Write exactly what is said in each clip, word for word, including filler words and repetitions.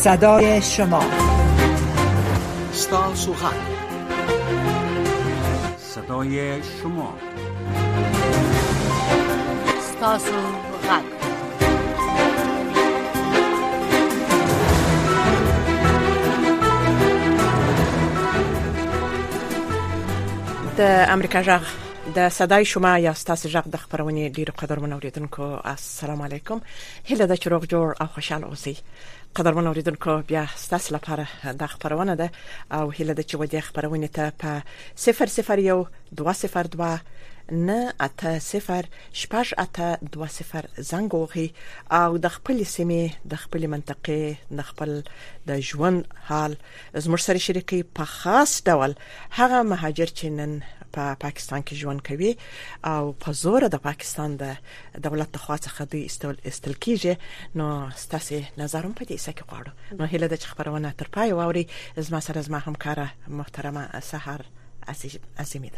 صدای شما ستاسو غږ صدای شما ستاسو غږ د امریکا غږ د صدای شما یا ستاسو غږ د خبرونه ډیرو قدرمنو اوریدونکو السلام علیکم. هله د چروغ جوړ او خوشاله اوسئ. قدرمنو اوریدونکو بیا ستاسو لپاره د خبرونه ده او هله د چې ودی خبرونه ته په صفر صفر یو دوه صفر دوه نه اته صفر شپږ اته دوه صفر زنګ وغي او د خپل سیمه د خپل منطقه د خپل د ژوند حال زموږ سره شریکي په خاص ډول هغه مهاجر چې نن په پا پاکستان کې ژوند کوي او په زور د پاکستان د دولت خوا څخه دوی استول استل کیږي. نو ستاسو نظرم په دې څه کې غواړم. نو هله د خبرونه تر پای واوري. زما سره زما همکاره محترمه سحر عزیمیده.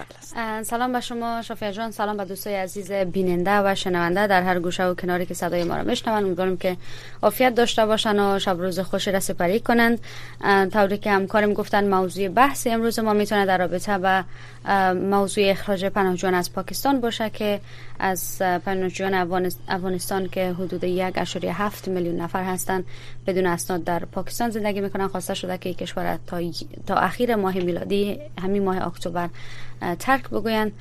سلام به شما شافیه جان، سلام به دوستای عزیز بیننده و شنونده در هر گوشه و کناری که صدای ما را میشنون. امیدوارم که عافیت داشته باشن و شب روز خوشی را سپری کنند. طوری که همکارم گفتن موضوع بحث امروز ما میتونه در رابطه با موضوع اخراج پناهجویان از پاکستان باشه که از پناهجویان افغانستان که حدود یک و هفت میلیون نفر هستند بدون اسناد در پاکستان زندگی میکنن. خواسته شده که کشور تا تا اخیر ماه میلادی همین ماه اکتبر ترک بگوین.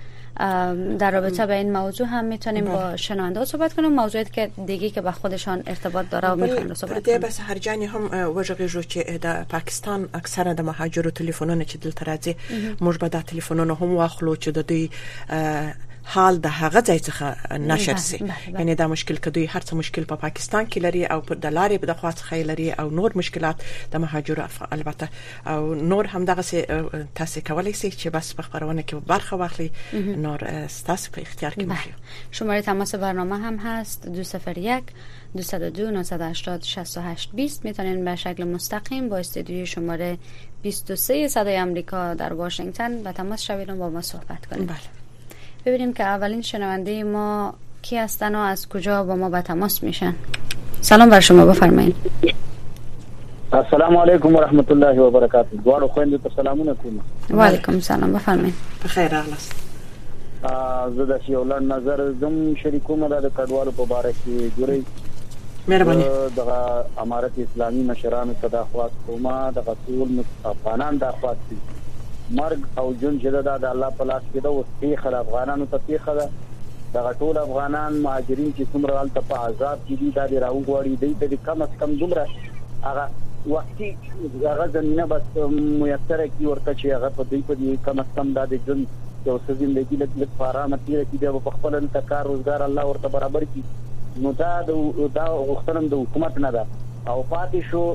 در رابطه با این موضوع هم میتونیم با شنونده صحبت کنیم. موضوعی که دیگه که با خودشان ارتباط داره و میخوان صحبت کنیم. بس هر جانی هم وجهه چې د پاکستان اکثره د مهاجرو تلیفونونه چې دلته راځي موږ به د تلیفونونه هم واخلو چې د دوی حال د هغه ځای څخه نشر سي. یعنی دا مشکل کدوې هر څه مشکل په پا پاکستان کې لري او په دلارې په د خوا څخه لري او نور مشکلات د مهاجرو البته او نور هم دغه تاسو کولای شئ چې بس په خبرونه کې برخه واخلي. نور تاسو په اختیار کې باشه. شماره تماس برنامه هم هست دو صفر یک دو دو نه هشت شش هشت بیست. میتونین به شکل مستقیم با استودیوی شماره بیست و سه صدای آمریکا در واشنگتن به تماس شوید و با ما صحبت کنید. بله. ببینیم که اولین شنونده ما کی هستن و از کجا با ما به تماس میشن. سلام بر شما، بفرمایید. السلام علیکم و رحمت الله و برکاته. دوارو خويندو ته سلامونه کوم. و علیکم سلام، بفرمایید. بخیر اغلاس. زه د شیولان نظر زم شریکوم د کډوالو په باره کې ګوري. مهرباني. د امارت اسلامي مشرانو ته د خواست کومه د ټول افغانان د خواست مرګ او جون چې دا د الله په لاس کې دا اوس پیښه افغانانو ته پیښه ده. د ټول افغانان مهاجرین چې څومره حالت په عذاب کې دي دا د راوغوړي دی د کم از کم دومره هغه وختي هغه زمينه بس میسر کی ورته چې هغه په دې په دې کم از کم د جون یو څه زندگی لږ آرامه تیر کی د په خپل انتکار روزګار الله ورته برابر کی. نو دا دا غوښتنه د حکومت نه ده او پاتې شو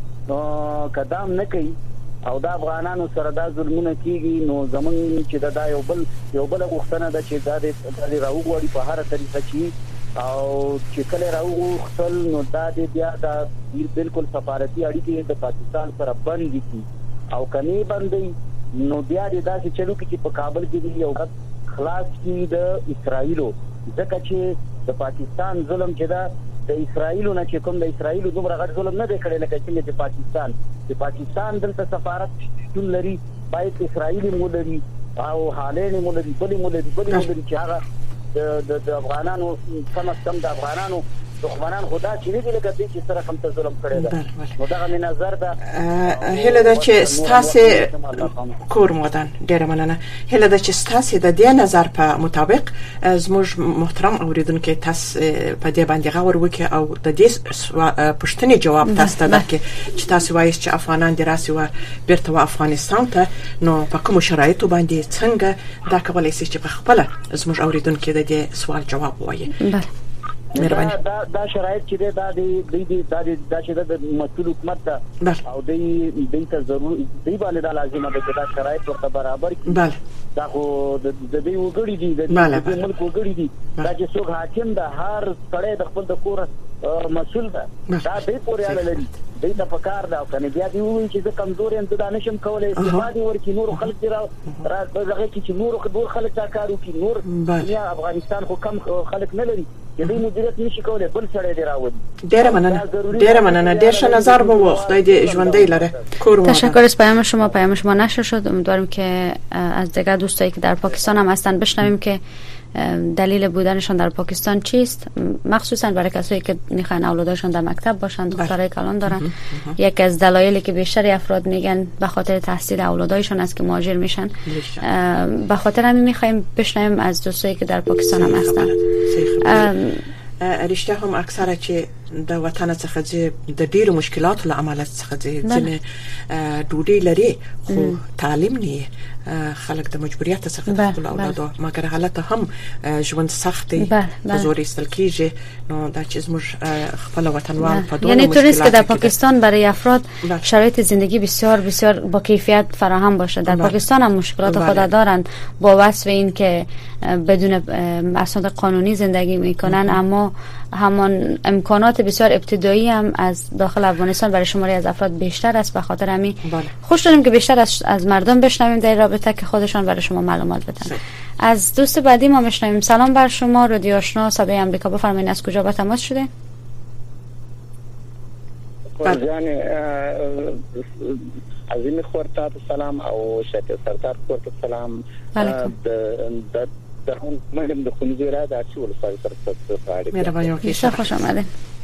قدم نه کوي او دا افغانانو سره دا ظلمونه کیږي. نو زمون چې دا یو بل یو بل غوښتنه ده چې دا د راوغوړي په هر طریقه چې او چې کله راوغوښتل نو دا د بیا دا بالکل سفارتي اړیکې د پاکستان سره بند دي او کني بندي. نو بیا د داسې چلو کې په کابل کې یو خلاص کی د اسرایلو ځکه چې د پاکستان ظلم چې دا د اسرایلو نه چې کوم د اسرایلو دومره غټ ظلم نه دی کړی لکه چې د پاکستان د پاکستان دلته سفارت ټول لري باید اسرایلی مولري او حالین مولري بلی مولري بلی مولري چې هغه د د افغانانو کم از کم د افغانانو دښمنان خدا چې دې لکه دې چې سره کوم ظلم کړی دا نو دا غو نظر دا هله دا چې ستاسو کور مودان ډېر مننه. هله دا چې ستاسو د دې نظر په مطابق زموږ محترم اوریدونکو تاسو په دې باندې غور وکي او د دې پښتني جواب تاسو ته درکې چې تاسو وایي چې افغانان د راسي و بیرته افغانستان ته نو په کوم شرایطو باندې څنګه دا کولای شي چې په خپل زموږ اوریدونکو د دې سوال جواب وایي. دا دا دا شرایط چې دا دی دی دا دا چې د مسؤل حکومت ده او دی دی ته ضرور دی باندې دا لازمه ده چې دا شرایط ورته برابر کړي. بله دا خو د دې وګړي دي د ملک وګړي دي دا چې څوک حاکم ده هر سړی د خپل د کور مسؤل ده دا دې پورې اړه لري. دې د پکار دا کنه بیا دی وایي چې کمزور یم ته دا نشم کولای استفاده ورکې نور خلک را راځي چې نور خلک دا کار وکړي. نور یا افغانستان خو کم خلک نه لري چې دوی مدیریت نشي کولای بل سړی دی راوړي. ډیره مننه ډیره مننه ډیر ښه نظر به و. خدای دې ژوندۍ لره. تشکر از پیام شما. پیام شما نشر شد. امیدوارم که از دیگر دوستایی که در پاکستان هم هستن بشنویم که دلیل بودنشان در پاکستان چیست، مخصوصا برای کسایی که میخوان اولادشان در مکتب باشن، دخترای کلان دارن. یکی از دلایلی که بیشتر افراد میگن به خاطر تحصیل اولادایشان است که مهاجر میشن. به خاطر همین میخوایم بشنویم از دوستایی که در پاکستان هم هستن. رشته هم اکثره چې د وطن څخه د ډیرو مشکلاتو له امله څخه ځینې ډوډۍ لري خو تعلیم نه خلک د مجبوریت څخه د خپل اولادو مګر حالت هم ژوند سخت دی په زور ایستل کیږي. نو دا چې زموږ خپل وطنوال په دوه یعنی توریست که در پاکستان برای افراد شرایط زندگی بسیار بسیار با کیفیت فراهم باشه. در پاکستان هم مشکلات خود دارند با وصف این که بدون اسناد قانونی زندگی میکنن، اما همان امکانات بسیار ابتدایی هم از داخل افغانستان برای شماری از افراد بیشتر است. به خاطر همین خوش داریم که بیشتر از, از مردم بشنویم در رابطه که خودشان برای شما معلومات بدن. از دوست بعدی ما بشنویم. سلام بر شما، رادیو آشنا صدای آمریکا، بفرمایید از کجا با تماس شده؟ یعنی عظیم خورتا سلام او شکر سردار خورتا سلام. علیکم. در اون مهم د خونځو را د چې ولسوالۍ سره ستاسو غاړي. مهرباني وکړئ. ښه خوش آمدید.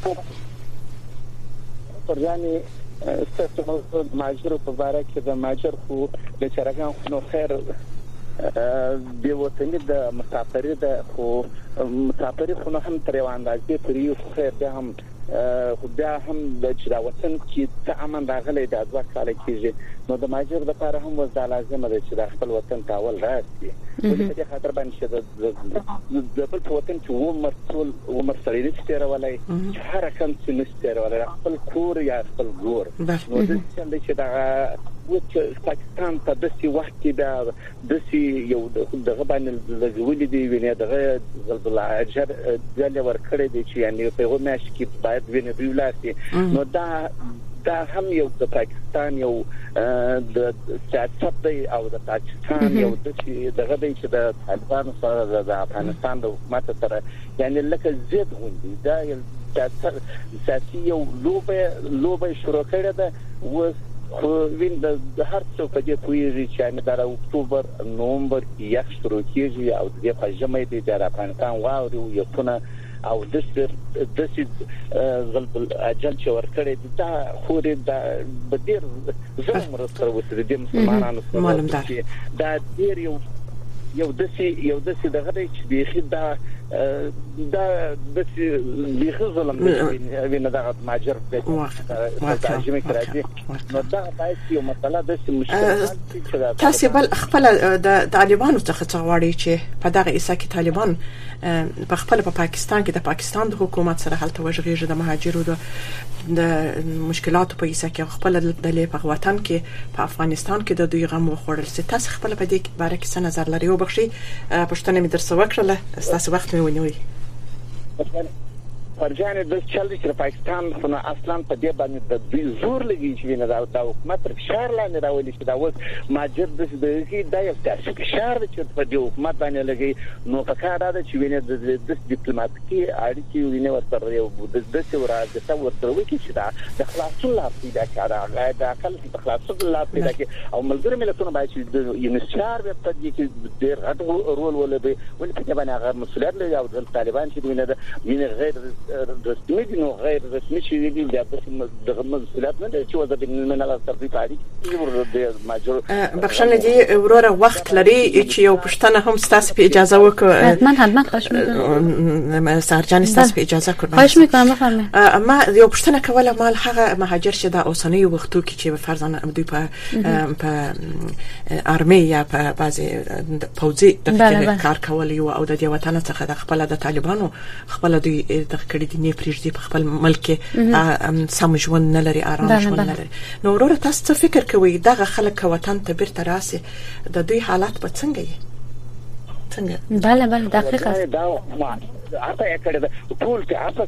پرځاني ستاسو موضوع ماجر په باره کې د ماجر خو د چرګان خو نو خیر د وطني د مسافرۍ د خو مسافرۍ خو هم تر یو اندازې پرې خو خیر ده هم خو بیا هم د چې دا وطن کې ته امن راغلی د دوه کاله کېږي نو د ماجر لپاره هم وز لازمه ده چې د خپل وطن ته اول راشي. ولې په دې خاطر باندې چې د خپل وطن کې عمر ټول عمر سره نشي تیرولای، هر کم څه نشي تیرولای، خپل کور یا خپل ګور. نو د څه چې دا وڅ پاکستان په داسې وخت کې دا داسې یو دغه باندې لګولې دی ویني دغه زلزلہ اجر ځل ورکړې دي چې یعنی په هغه ماش کې باید ویني ویلاسي. نو دا دا هم یو د پاکستان یو د سیاست دی او د پاکستان یو د دغه دی چې د طالبانو سره د افغانستان د حکومت سره یعنی لکه زید غوندي دا یو سیاسي یو لوبه لوبه شروع کړې ده. و وین د هر څو په دې کوي چې د اکتوبر نومبر یخ شروع کیږي او د په جمعې د افغانستان واوري یو څونه او د داسې زلزلہ اجل چې ورکړې دا خوري دا د ډیر زموږ سره وسره د مسلمانانو سره دا ډیر یو یو داسې یو داسې دغه دی چې بيخي دا دا داسې بيخي ظلم دی نه دا ماجر دی ترجمه کړی نو دا باید یو مسله داسې مشکل چې تاسو بل خپل د طالبانو څخه څغواړي چې په دغه ایسا کې طالبان په خپل په پاکستان کې د پاکستان د حکومت سره هلته وژغېږي د مهاجرو د مشکلاتو په ایسا کې خپل د په وطن کې په افغانستان کې د دوی غم وخوړل. تاسو خپل په دې باره کې څه نظر لرئ؟ او بخښي پښتنه مې درسه وکړله تاسو وخت مې ونیوي. فرجان د چل چې پاکستان خو اصلا په دې باندې د دوی زور لګي چې نه دا حکومت پر فشار لاندې راولي چې دا اوس ماجر د دې دا یو تاسو فشار چې په دې حکومت باندې لګي. نو په کار دا چې ویني د ډیپلوماټیکي اړیکې ویني ورسره یو د دې ورته ورته وکړي چې دا د خلاصون لا پیدا کړه دا کله د خلاصون لا پیدا کړي او ملګری ملتونه باید چې د یونیسچار په دې کې ډېر غټ رول ولري ولې په دې باندې هغه مسؤلیت لري او د طالبان چې ویني د ویني غیر رسمي دي نو غیر رسمي شي دي د دغه مسؤلیت نه چې وځي د منل ترتیب پاري د ماجر بخښنه دي وروره وخت لري چې یو پښتنه هم ستاسو په اجازه وکړه. حتما حتما خواهش می‌کنم سرجان ستاسو په اجازه کړم. خواهش می‌کنم بفرمایئ. اما یو پښتنه کوله مال هغه مهاجر شه د اوسنۍ وختو کې چې فرضاً دوی په په ارمي یا په بعضي پوځي د کار کول او د دې وطن څخه د خپل د طالبانو خپل دوی د کړي د نه پریږدي په خپل ملک سم ژوند نه لري، آرام ژوند نه لري. نو ورور تاسو څه فکر کوئ دغه خلک وطن ته بیرته راسي د دوی حالات به څنګه وي؟ څنګه؟ بله بله دقیق است.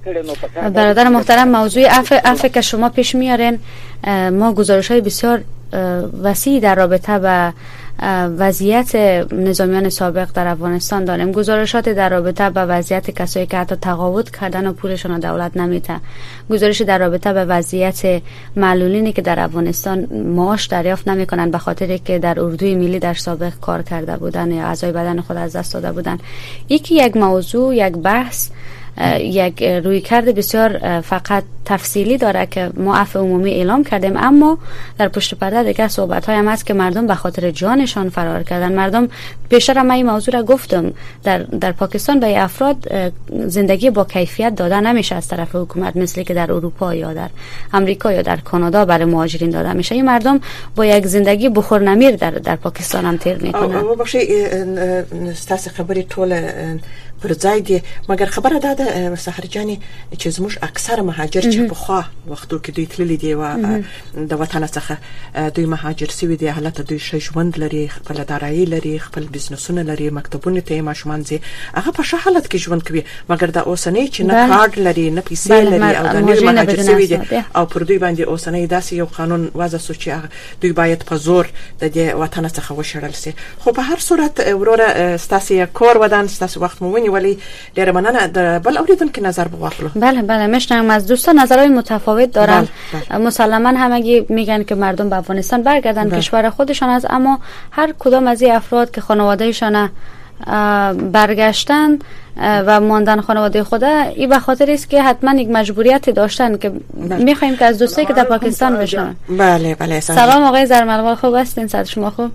برادر برادر محترم موضوع عفو عفو که شما پیش میارین ما گزارش های بسیار وسیع در رابطه با وضعیت نظامیان سابق در افغانستان داریم. گزارشات در رابطه با وضعیت کسایی که حتی تقاعد کردن و پولشون دولت نمیده، گزارش در رابطه با وضعیت معلولینی که در افغانستان معاش دریافت نمیکنن به خاطر که در اردوی ملی در سابق کار کرده بودن یا اعضای بدن خود از دست داده بودن. یکی یک موضوع، یک بحث، یک رویکرد بسیار فقط تفصیلی داره که ما عفو عمومی اعلام کردیم، اما در پشت پرده دیگه صحبت های هم هست که مردم به خاطر جانشان فرار کردن. مردم پیشتر من این موضوع را گفتم، در در پاکستان به افراد زندگی با کیفیت داده نمیشه از طرف حکومت، مثل که در اروپا یا در امریکا یا در کانادا برای مهاجرین داده میشه. این مردم با یک زندگی بخور نمیر در در پاکستان هم تیر میکنن. او باشه استاس خبری ټول پر ځای دی، مګر خبره ده د سحرجاني چې زموږ اکثر مهاجر چې په خوا وختو کې دوی تللی دی و د وطن څخه دوی مهاجر سوي دي، حالت دوی ښه ژوند لري، خپل دارایی لري، خپل بزنسونه لري، مکتبونه ته ماشومان ځي، هغه په ښه حالت کې ژوند کوي، مګر د اوسنۍ چې نه کارت لري نه پیسې لري او د نوي مهاجر سوي دي او پر دوی باندې اوسنۍ داسې یو قانون وضع سو چې دوی باید په زور د دې وطن څخه وشړل شي. خو په هر صورت وروره ستاسو کور ودان ستاسو وخت مو ونی، ولی ډېر مننه. د بل اوریدونکو نظر بواخلو. بله بله میشنم از دوستان نظرهای متفاوت دارن. مسلما همگی میگن که مردم به افغانستان برگردن، کشور خودشان است، اما هر کدام از این افراد که خانوادهشان برگشتن و ماندن خانواده خود، این به خاطر است که حتما یک مجبوریتی داشتن که میخوایم که از دوستایی که در پاکستان بشنویم. بله بله. سلام آقای زرملوال، خوب هستین؟ صحت شما خوب؟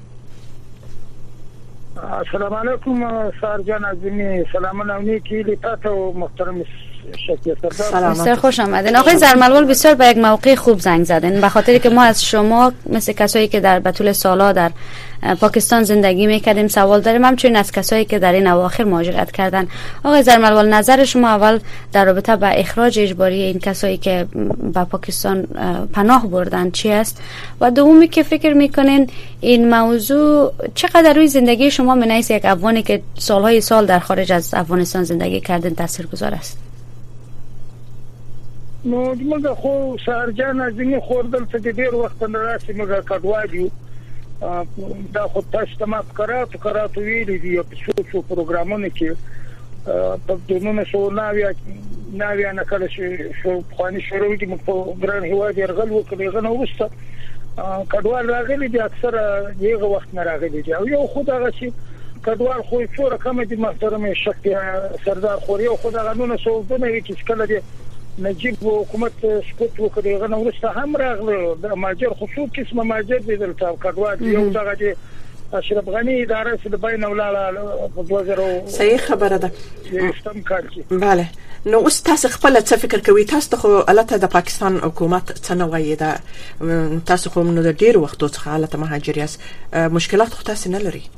السلام علیکم سارجان عظیمی، سلام علیکم لیتات و محترم شکیه سردار. بسیار خوش آمدین آقای زرملوال. بسیار به یک موقع خوب زنگ زدین، به خاطر که ما از شما مثل کسایی که در طول سالا در پاکستان زندگی میکردیم سوال داریم، همچنین از کسایی که در این اواخر مهاجرت کردن. آقای زرملوال، نظر شما اول در رابطه با اخراج اجباری این کسایی که به پاکستان پناه بردن چی است، و دومی که فکر میکنین این موضوع چقدر روی زندگی شما منیس یک افغانی که سالهای سال در خارج از افغانستان زندگی کردن تاثیرگذار است؟ نو موږ خو سارجان عظیمی خوردل څه ډیر وخت نه راسي، موږ کډوادیو دا خو تاسو ته ما کراتو کراتو ویلي دي په څو څو پروګرامونو کې په دونه شو ناویا ناویا نه کله شو خواني شروع دي په ګران هواد يرغل وکړي غنه وسته کډوال راغلي دي، اکثر یغه وخت نه راغلي دي، او یو خدای غشي کډوال خو څو رقم دي محترم شکیه سردار خوري، او خدای غنونه شو دونه کې کله دي نجیب حکومت سقوط وکړي غنه ورسته هم راغله د ماجر خصوص قسمه ماجر دي دلته کډوال یو دغه دي اشرف غنی اداره سره بین ولاله په دوه زره. صحیح خبره ده. استم کارکی. بله. نو اوس تاسو خپل څه فکر کوي؟ تاسو خو البته د پاکستان حکومت څه نه وایي، دا تاسو خو نو د ډیر وخت څخه حالت مهاجر یاست، مشکلات خو تاسو نه لري؟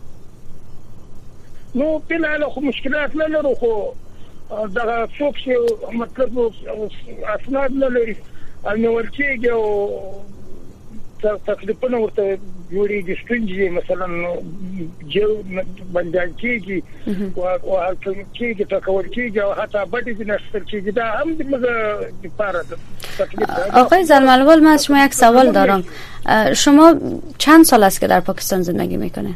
نو بلا خو مشکلات نه لرو، خو دا څوک چې مطلب اسناد نه لري نو ورکیږي او تقریبا ورته جوړیږي ستونزې، مثلا جو بندان کیږي او کیږي تکول کیږي او حتی باندې نشتر کیږي، دا هم د موږ لپاره تکلیف ده. آقای زرملوال، من از شما یک سوال دارم. شما چند سال است که در پاکستان زندگی میکنه؟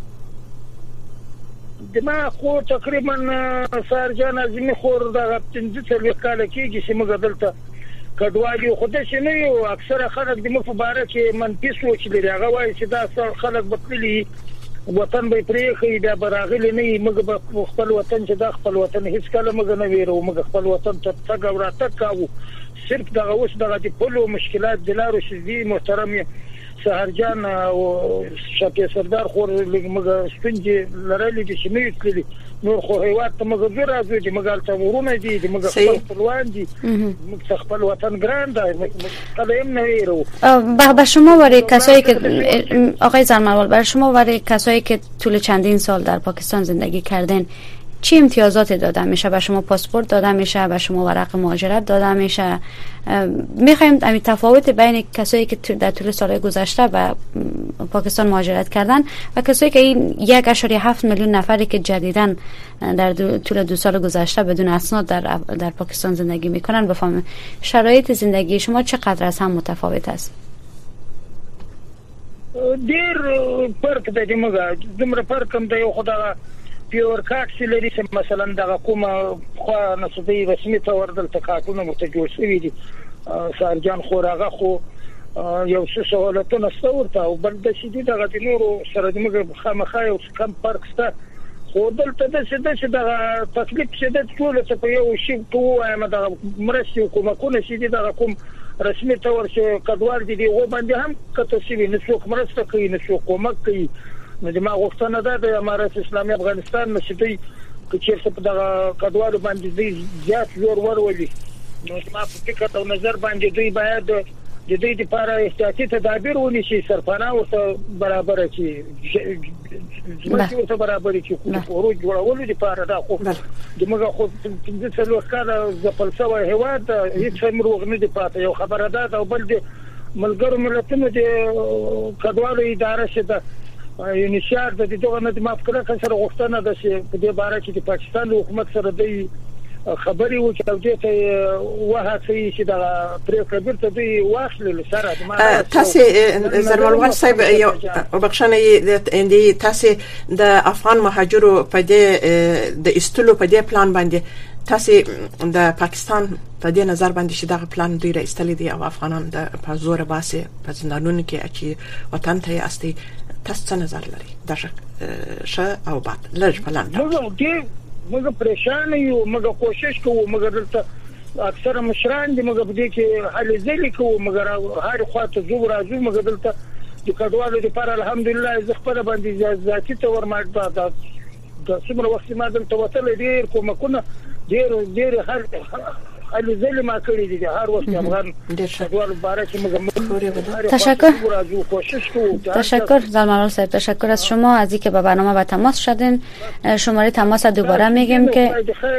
ما خو تقریبا سارجان عظیمی خور دا پنځه څلوېښت کاله کېږي چې موږ دلته کډوال یو، خو داسې نه یو. اکثره خلک د موږ په باره کې منفي سوچ لري، هغه وایي چې دا خلک به تللي وطن به یې پرېښی، بیا به راغلي نه وي، موږ به خپل وطن چې دا خپل وطن هېڅکله موږ نه ویرو، موږ خپل وطن ته تګ او راتګ کوو. صرف دغه اوس دغه د پلو مشکلات د لارو چې دي محترم سحرجان او شکیه سردار خور موږ ستونزې لرلې دي چې نه یې تللي، نور خو هیواد ته موږ زه راځو چې موږ هلته ورونه دي، موږ خپل خپلوان دي، موږ خپل وطن ګران دی، کله هم نه ویرو. به شما برای کسایی که آقای زرملوال، برای شما برای کسایی که طول چندین سال در پاکستان زندگی کردن چه امتیازاتی داده میشه؟ به شما پاسپورت داده میشه؟ به شما ورق مهاجرت داده میشه؟ میخوایم همین تفاوت بین کسایی که در طول سالهای گذشته به پاکستان مهاجرت کردن و کسایی که این یک اشاری هفت میلیون نفری که جدیداً در طول دو سال گذشته بدون اسناد در در پاکستان زندگی میکنن بفهمیم شرایط زندگی شما چقدر از هم متفاوت است؟ ډیر فرق دی چې موږ دومره فرق هم دی یو خدای پیور کارت لري چې مثلا دغه کومه خو نسبي رسمي تور دلته کارتونه مت جوړ شوی دي سارجان خو راغه خو یو څه سوالتونه ستورته او بل د شدید دغه نورو سره موږ خامخا یو کم فرق شته خو دلته د څه د دغه تکلیف چې د ټول څه په یو شی کوه دغه مرستي حکومتونه شدید دغه کوم رسمي تور چې کډوال دي او باندې هم کته شي نه څوک مرسته کوي نه څوک کومک کوي نو د ما غوښتنه ده د امارات اسلامي افغانستان مسجدي چې په دغه کډوالو باندې دوی زیات زور ورولي نو ما په فکر او نظر باندې دوی باید د دې لپاره احتیاطي تدابیر ونیسي سرپناه او برابر شي چې ورته برابر شي خروج جوړولو لپاره دا خو دغه خو د څلور کاله د فلسفه هواد هیڅ مروغ نه دی پاتې یو خبره ده او بل د ملګرو ملتونو د کډوالو اداره شته یعنی شهر د دغه نه د مافکره سره غوښتنه ده چې په دې باره کې د پاکستان حکومت سره د خبري و چې توجه وه چې دا پرې کبیر ته دی واخلل سره تاسو زرملوان صاحب یو وبخښنه د تاسو د افغان مهاجرو په دې د استلو په دې پلان باندې تاسو د پاکستان په دې نظر باندې چې دا پلان دوی راستل دي او افغانان د په زور باسي په زندانونو کې اچي وطن ته استي تاسو څه نظر لري دا ښه او بد لږ پلان موږ موږ پریشان یو موږ کوشش کوو موږ دلته اکثر مشران دي موږ په دې کې حل ځلې کوو موږ هر خواته زو راځو موږ دلته د کډوالو لپاره الحمدلله زه خپل باندې ذاتي تور ماده د څومره وخت ما دلته وتل ډیر کومکونه ډیر ډیر هر حل ځلې ما کړی دي هر وخت افغان کډوالو لپاره چې موږ تشکر تشکر زلمال صاحب تشکر از شما از اینکه به برنامه با تماس شدین شماره تماس دوباره میگیم که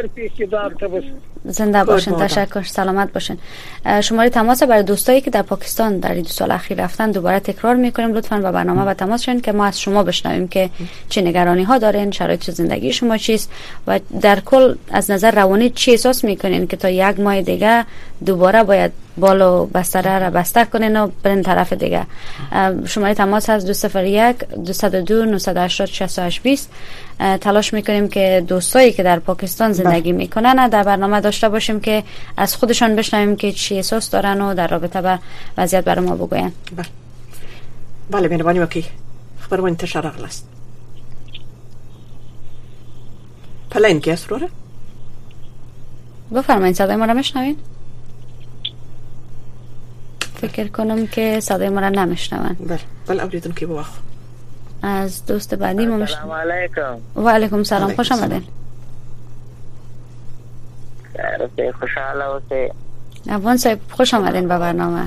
زنده باشین تشکر سلامت باشین شماره تماس برای دوستایی که در پاکستان در دو سال اخیر رفتن دوباره تکرار میکنیم لطفاً با برنامه با تماس شین که ما از شما بشنویم که چه نگرانی ها دارین شرایط زندگی شما چیست و در کل از نظر روانی چی احساس میکنین که تا یک ماه دیگه دوباره باید بالو بستره را بسته کنین و برین طرف دیگه شماره تماس هست دو صفر یک دو دو نه هشت شش هشت بیست تلاش میکنیم که دوستایی که در پاکستان زندگی میکنن در برنامه داشته باشیم که از خودشان بشنویم که چی احساس دارن و در رابطه با وضعیت برای ما بگوین بله بله مهربانی وکیل خبر ما انتشار اغلاست پلین که اسروره بفرمایید صدای ما را میشنوین فکر کنم که صدای ما را نمیشنون بله بله اوریدون که بواخ از دوست بعدی ما سلام علیکم و علیکم سلام خوش آمدین خیر خوشحاله اوسئ افغان صاحب خوش آمدین به برنامه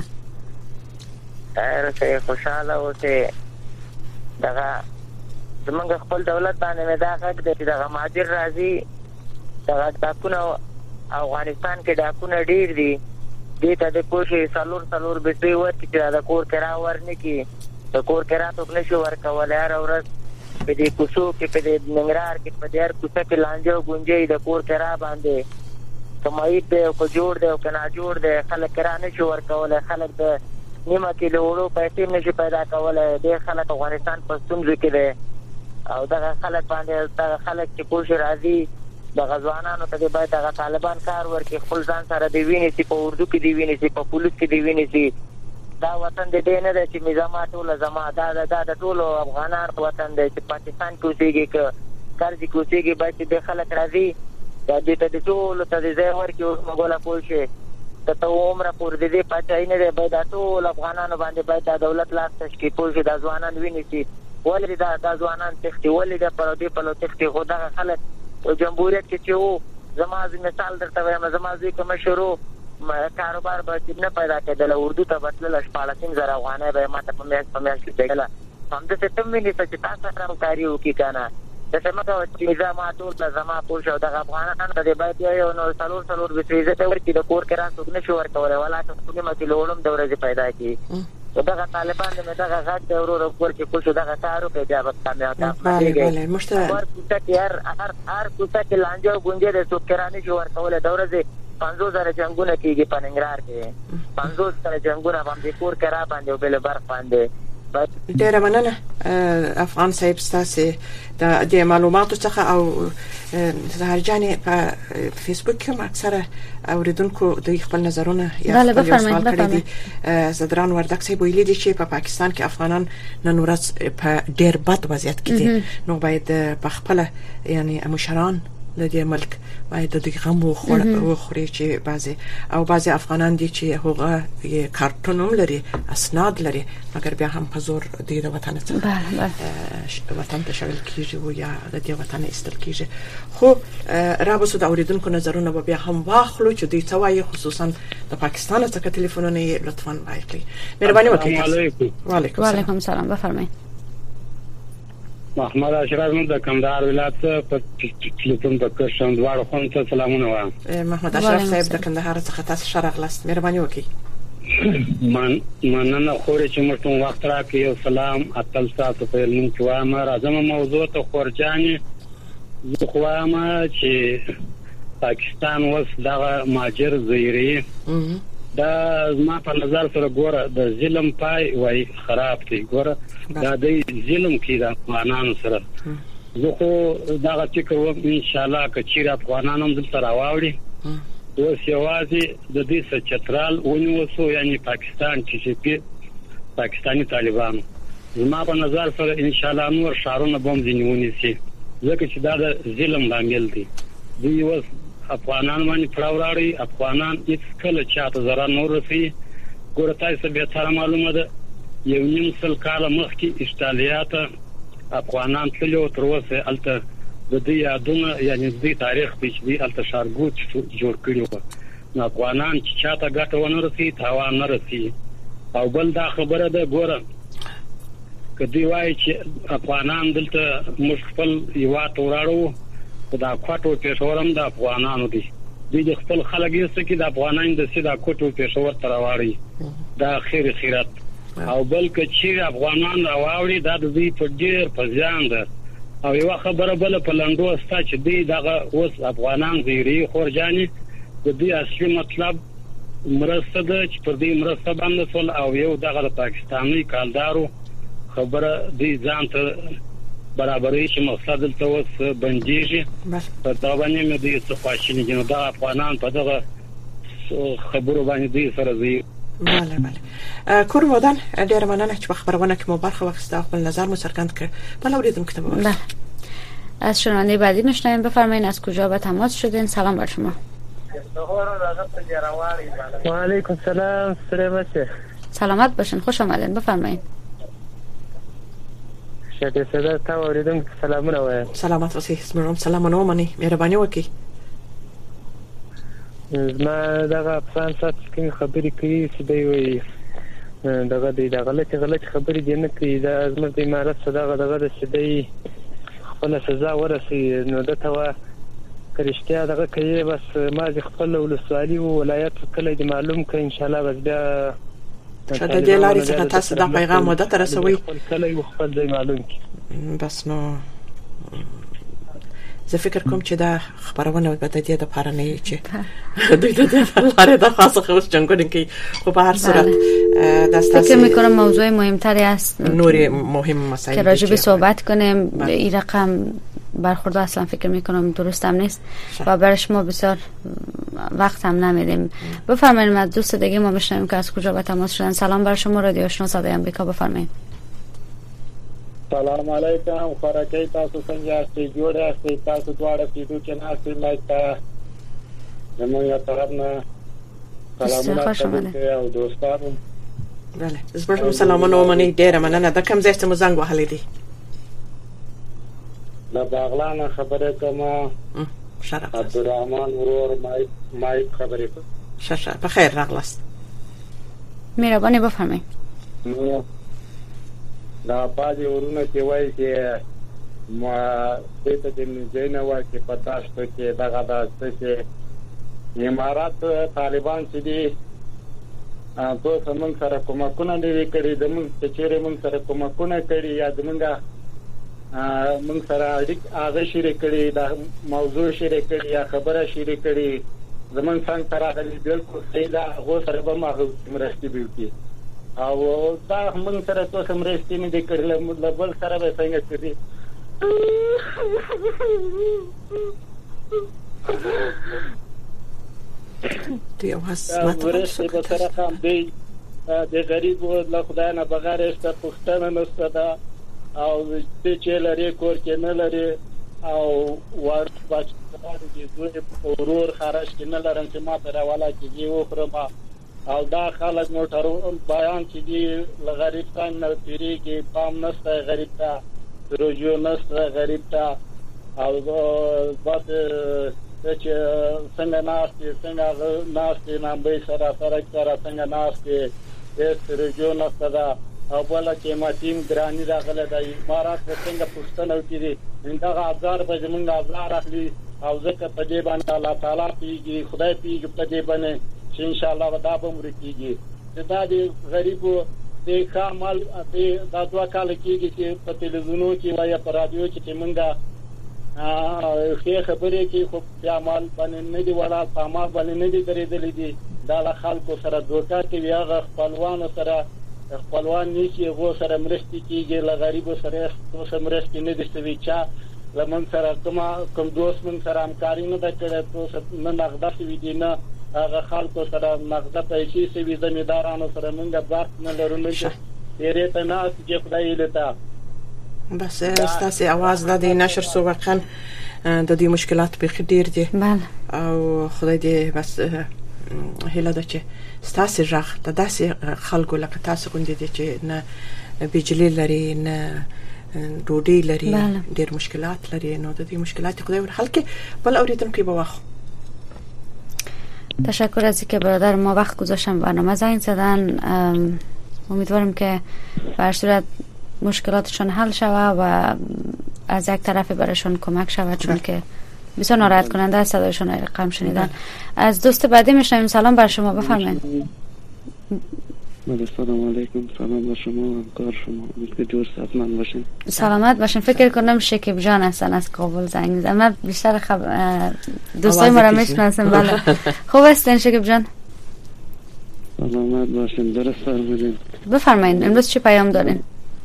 خیر خوشحاله اوسئ دغه زمونږ خپل دولت باندې مې دا غږ دی چې دغه مهاجر راځي دغه ډاکونه افغانستان کې ډاکونه ډیر دي دې ته د کوشي سالور سالور به دوی ورته چې د کور کرا ورنکي د کور کرا ته نشي ورکول هر ورځ په دې کوڅو کې په دې ننګرهار کې په دې هر کوڅه کې لانجه غونجې د کور کرا باندې کمایت دی او کو جوړ دی او کنا جوړ دی خلک کرا نشي ورکول خلک د نیمه کې له وړو پیسې نشي پیدا کولای د خلک افغانستان په ستونزو کې دی او دغه خلک باندې دغه خلک چې کوشش راځي د غزوانانو ته باید دغه طالبان کار ورکړي خپل ځان سره دی ویني چې په اردو کې دی ویني چې په پولیس کې دی ویني چې دا وطن دې نه دی چې نظام ټول زما دا دا د ټول افغانان وطن دی چې پاکستان کې اوسېږي که کارځي کې اوسېږي باید د خلک راځي دا دې ته ټول ته دې ځای ورکړي او موږ پوه شي ته عمره پور دې پاتای نه دی باید ټول افغانانو باندې باید د دولت لاس تشکیل پوه شي د ځوانان ویني چې ولې دا د ځوانان تختی ولې د پر دې په لو تختی خو دا خلک او جمهوریت کې چې وو زما مثال درته وایم زما ځکه مشورو کاروبار به نه پیدا کېدل اردو ته بدلل شپاړسیم زره افغانۍ به ماته په میاشت په میاشت کې کېدله هم د ستم ویني چې تاسو سره همکاري وکړي که د سمه چې نظام ټول د زما پوه شو دغه افغانانو ته باید یو نو څلور څلور ویزه ته ورکړي د کور کرا څوک نشي ورکولی ولا ټول مې لوړم د ورځې پیدا کړي دغه طالبان دې دغه غږ د ورو ورو کې کوشش دغه کارو کې جواب کامیاب بله بله مشتاق هر کوڅه کې هر هر هر کوڅه کې لانجه او غونډه د څوک کرا نشي ورکولی د ورځې پنځوس زره جنګونه کېږي په ننګرهار کې پنځوس زره جنګونه باندې کور کرا باندې او بل برخ باندې ډیره مننه افغان صاحب ستاسو د معلوماتو څخه او زهر جان په فیسبوک کې اکثره اوریدونکو د خپل نظرونه یا خپل سوال کړی دي. زدران وردک صاحب ویلي دي چې په پاکستان کې افغانان نن ورځ په ډیر بد وضعیت کې دي، نو باید په خپل یعنی مشران د دې ملک باید د غم وخوري چې بعضي او بعضي افغانان دي چې هغه کارتونوم لري، اسناد لري، مګر بیا هم په زور د وطن څخه وطن ته شامل کیږي او یا د دې وطن استل کیږي. خو را به سود اوریدونکو نظرونه به بیا هم واخلو چې دوی څه وایي، خصوصا د پاکستان څخه ټلیفونونه یې لطفاً وایي. مهرباني وکړئ. وعلیکم وعلیکم السلام. بفرمایئ. محمد اشرف نو د کندهار ولایت په ټلیفون په کښم دواړو خون ته سلامونه وایم. محمد اشرف صاحب د کندهار څخه تاسو شرق لاست، مهرباني وکړئ. من مننه خوري چې موږ ته وخت راکړئ. یو سلام اتل تاسو په لمن کې وایم. راځم موضوع ته خورجاني زه خو وایم چې پاکستان اوس دغه ماجر زیری دا ما په نظر سره ګوره د ظلم پای وای خراب دی. ګوره دا د ظلم کې د افغانانو سره زه خو دغه فکر وم ان شاء الله که چیرې افغانان هم دلته راوړي اوس یوازې د دې سچترال ونیوسو یعنی پاکستان چې پاکستانی طالبان زما په نظر سره ان شاء الله نور شهرونه بم ځنیونی سي ځکه چې دا د ظلم لامل دی. دوی اوس افغانان باندې پراوړي افغانان هیڅ کله چاته zarar نه ورسي. ګوره تاسو به تر معلومه ده یو نیم سل کال مخکې استرالیاته افغانان تلو تر اوسه الته د دې یادونه یعنی د تاریخ په چې الته شارګوت جوړ کړی و. نو افغانان چې چاته ګټه ونه رسي تاوان نه رسي. او بل دا خبره ده ګوره کدی وای چې افغانان دلته مشکل یو تورړو دا کوټو پېښورم د افغانانو دي. دوی د خپل خلک یې څخه د افغانانو د سیده کوټو پېښور تر واړي دا خیر خیرات. او بل کچې افغانان راوړي دا د دې په ډیر په ځان ده. او یو خبره بل په لندو ستا چې دی دغه اوس افغانان زیری خورجاني د دې اصلي مطلب مرسته ده چې پر دې مرسته باندې ټول او یو دغه پاکستاني کالدارو خبره دی ځان ته برابرې چې مقصد دلته اوس بنديږي په دا باندې مې دې څه خواشینی جنو دا افغانان په دغه خبرو باندې دې سره زی. بله بله کور مودان ډیر مننه چې په خبرونه کې مو برخه واخیسته، خپل نظر مو څرګند کړ. بل اوریدونکو ته بله از شنونده بعدی میشنویم. بفرمایید از کجا به تماس شدین؟ سلام بر شما. و علیکم السلام. سلامت سلامت باشین، خوش آمدین. بفرمایید. شکر صدا تا اوریدونکو سلامونه وایم. سلامت اوسئ. زموږ سلامونه ومنئ. مهرباني وکړئ. ما دغه افغان سات کوم خبرې کوي چې دی وي دغه دی دغه غلط غلط خبرې دي نه کوي. دا زموږ د امارت صداغه دغه د شدي خپل سزا ورسي نو دته وا کرشتیا دغه کوي. بس ما ځ خپل ولسوالي او ولایت کله دې معلوم کړي ان شاء الله. بس بیا شته د لارې څخه تاسو دا پیغام ودا تر رسوي کله یو خپل دې معلوم کړي. بس نو زه فکر کوم چې دا خبرونه به د دې د پاره نه چې دوی د دې لپاره د خاصه خوش جنگونه کوي. خب به هر صورت دست فکر میکنم موضوع مهمتری است نوری مهم مسائل که راجع به صحبت کنیم. این رقم برخورد اصلا فکر میکنم درست هم نیست و برای شما بسیار وقت هم نمیدیم. بفرمایید ما دوست دیگه ما بشنویم که از کجا به تماس شدن. سلام بر شما رادیو آشنا صدای آمریکا. بفرمایید. سلام علیکم. خورکی تاسو څنګه یاستئ؟ جوړ یاستئ؟ تاسو دواړه پیډو کې ناستئ. مې ته زموږ طرف نه سلامونه او دوستانو. بله زبر سلامونه ومنئ. ډیره مننه. د کوم ځای څخه مو زنګ وهلی دی؟ د باغلان خبره کوم. شرف عبدالرحمن ورور مای مای خبره کوم. ششه بخیر راغلاست. مهرباني بفرمایئ. دا باندې ورونه کې وایي چې ما دې ته د نجینه وایي چې پتاستو کې دغه داسته چې امارات طالبان چې دي تاسو څنګه سره کومکونه لري کړی د موږ چې چیرې موږ سره کومکونه کړی یا د موږ موږ سره اړیک هغه شریک کړي دا موضوع شریک کړي یا خبره شریک کړي زمون څنګه سره غلي بالکل صحیح دا هغه سره به ما مرستې وکړي او دا موږ سره څه مرستې نه دي کړل له بل سره به څنګه کړی دی واس ماته څه سره هم دی د غریب له خدای نه بغیر است پښتنه نشته دا او چې لري کور کې نه لري او ور بچ دي دوی ورور خارج کې نه لرم چې ما ته راواله کې یو خرما او دا خلک موټر بیان چې دی غریب څنګه پیری کې پام نشته غریب ته روجو نشته غریب ته او بس چې څنګه ناشته څنګه ناشته نه به سره سره سره څنګه ناشته اس روجو نشته دا او بل کې ما ټیم ګرانی راغله د امارات څنګه پښتنه وکړي دا هزار به زمونږ هزار اخلي او ځکه په دې باندې الله تعالی پیږي خدای پیږي په دې باندې چې ان شاء الله ودا به مرکیږي دا د غریبو د کمال د دوا کال کېږي چې په تلویزیونو کې وایي په رادیو کې مونږه ښه خبرې کې خو عمل باندې نه دی ولا عمل باندې نه دی درېدلې دي دا له خلکو سره دوکا کوي هغه خپلوان سره خپلوان نشي غو سره مرستي کېږي له غریبو سره څه مرستي نه دي شوي چې لمن سره کوم کوم دوست من سره همکاري نه کړې څه نه نقده شوي دي نه هغه خلکو سره نقده پیسې سوي زمیندارانو سره موږ بحث نه لرو نه ډېرې ته نه چې خدای لته بس ستاسو आवाज د نشر سو واقعا د دې مشکلات په خډیر دي او خدای دې بس هله د چې ستاسو ژغ د داسې خلکو لکه تاسو کوم دي چې نه بجلی لري نه ډوډۍ لري ډېر مشکلات لري نو د دې مشکلات خدای ور حل کې بل اوریدونکو به واخ تشکر از اینکه برادر ما وقت گذاشتن برنامه زنگ زدن. امیدوارم که به هر صورت مشکلاتشون حل شود و از یک طرف برایشون کمک شود چون که بسیار ناراحت کننده است صدایشون رقم شنیدن. از دوست بعدی میشنویم. سلام بر شما، بفرمایید. سلام علیکم. سلام بر شما، همکار شما. امیدوارم که جور صحتمند باشین. سلامت باشین. فکر کنم شکیب جان هستن از کابل زنگ زدن. من بیشتر خب دوستای ما را میشناسم. بله خوب هستین شکیب جان؟ سلامت باشین. درست فرمودین. بفرمایید امروز چی پیام دارین؟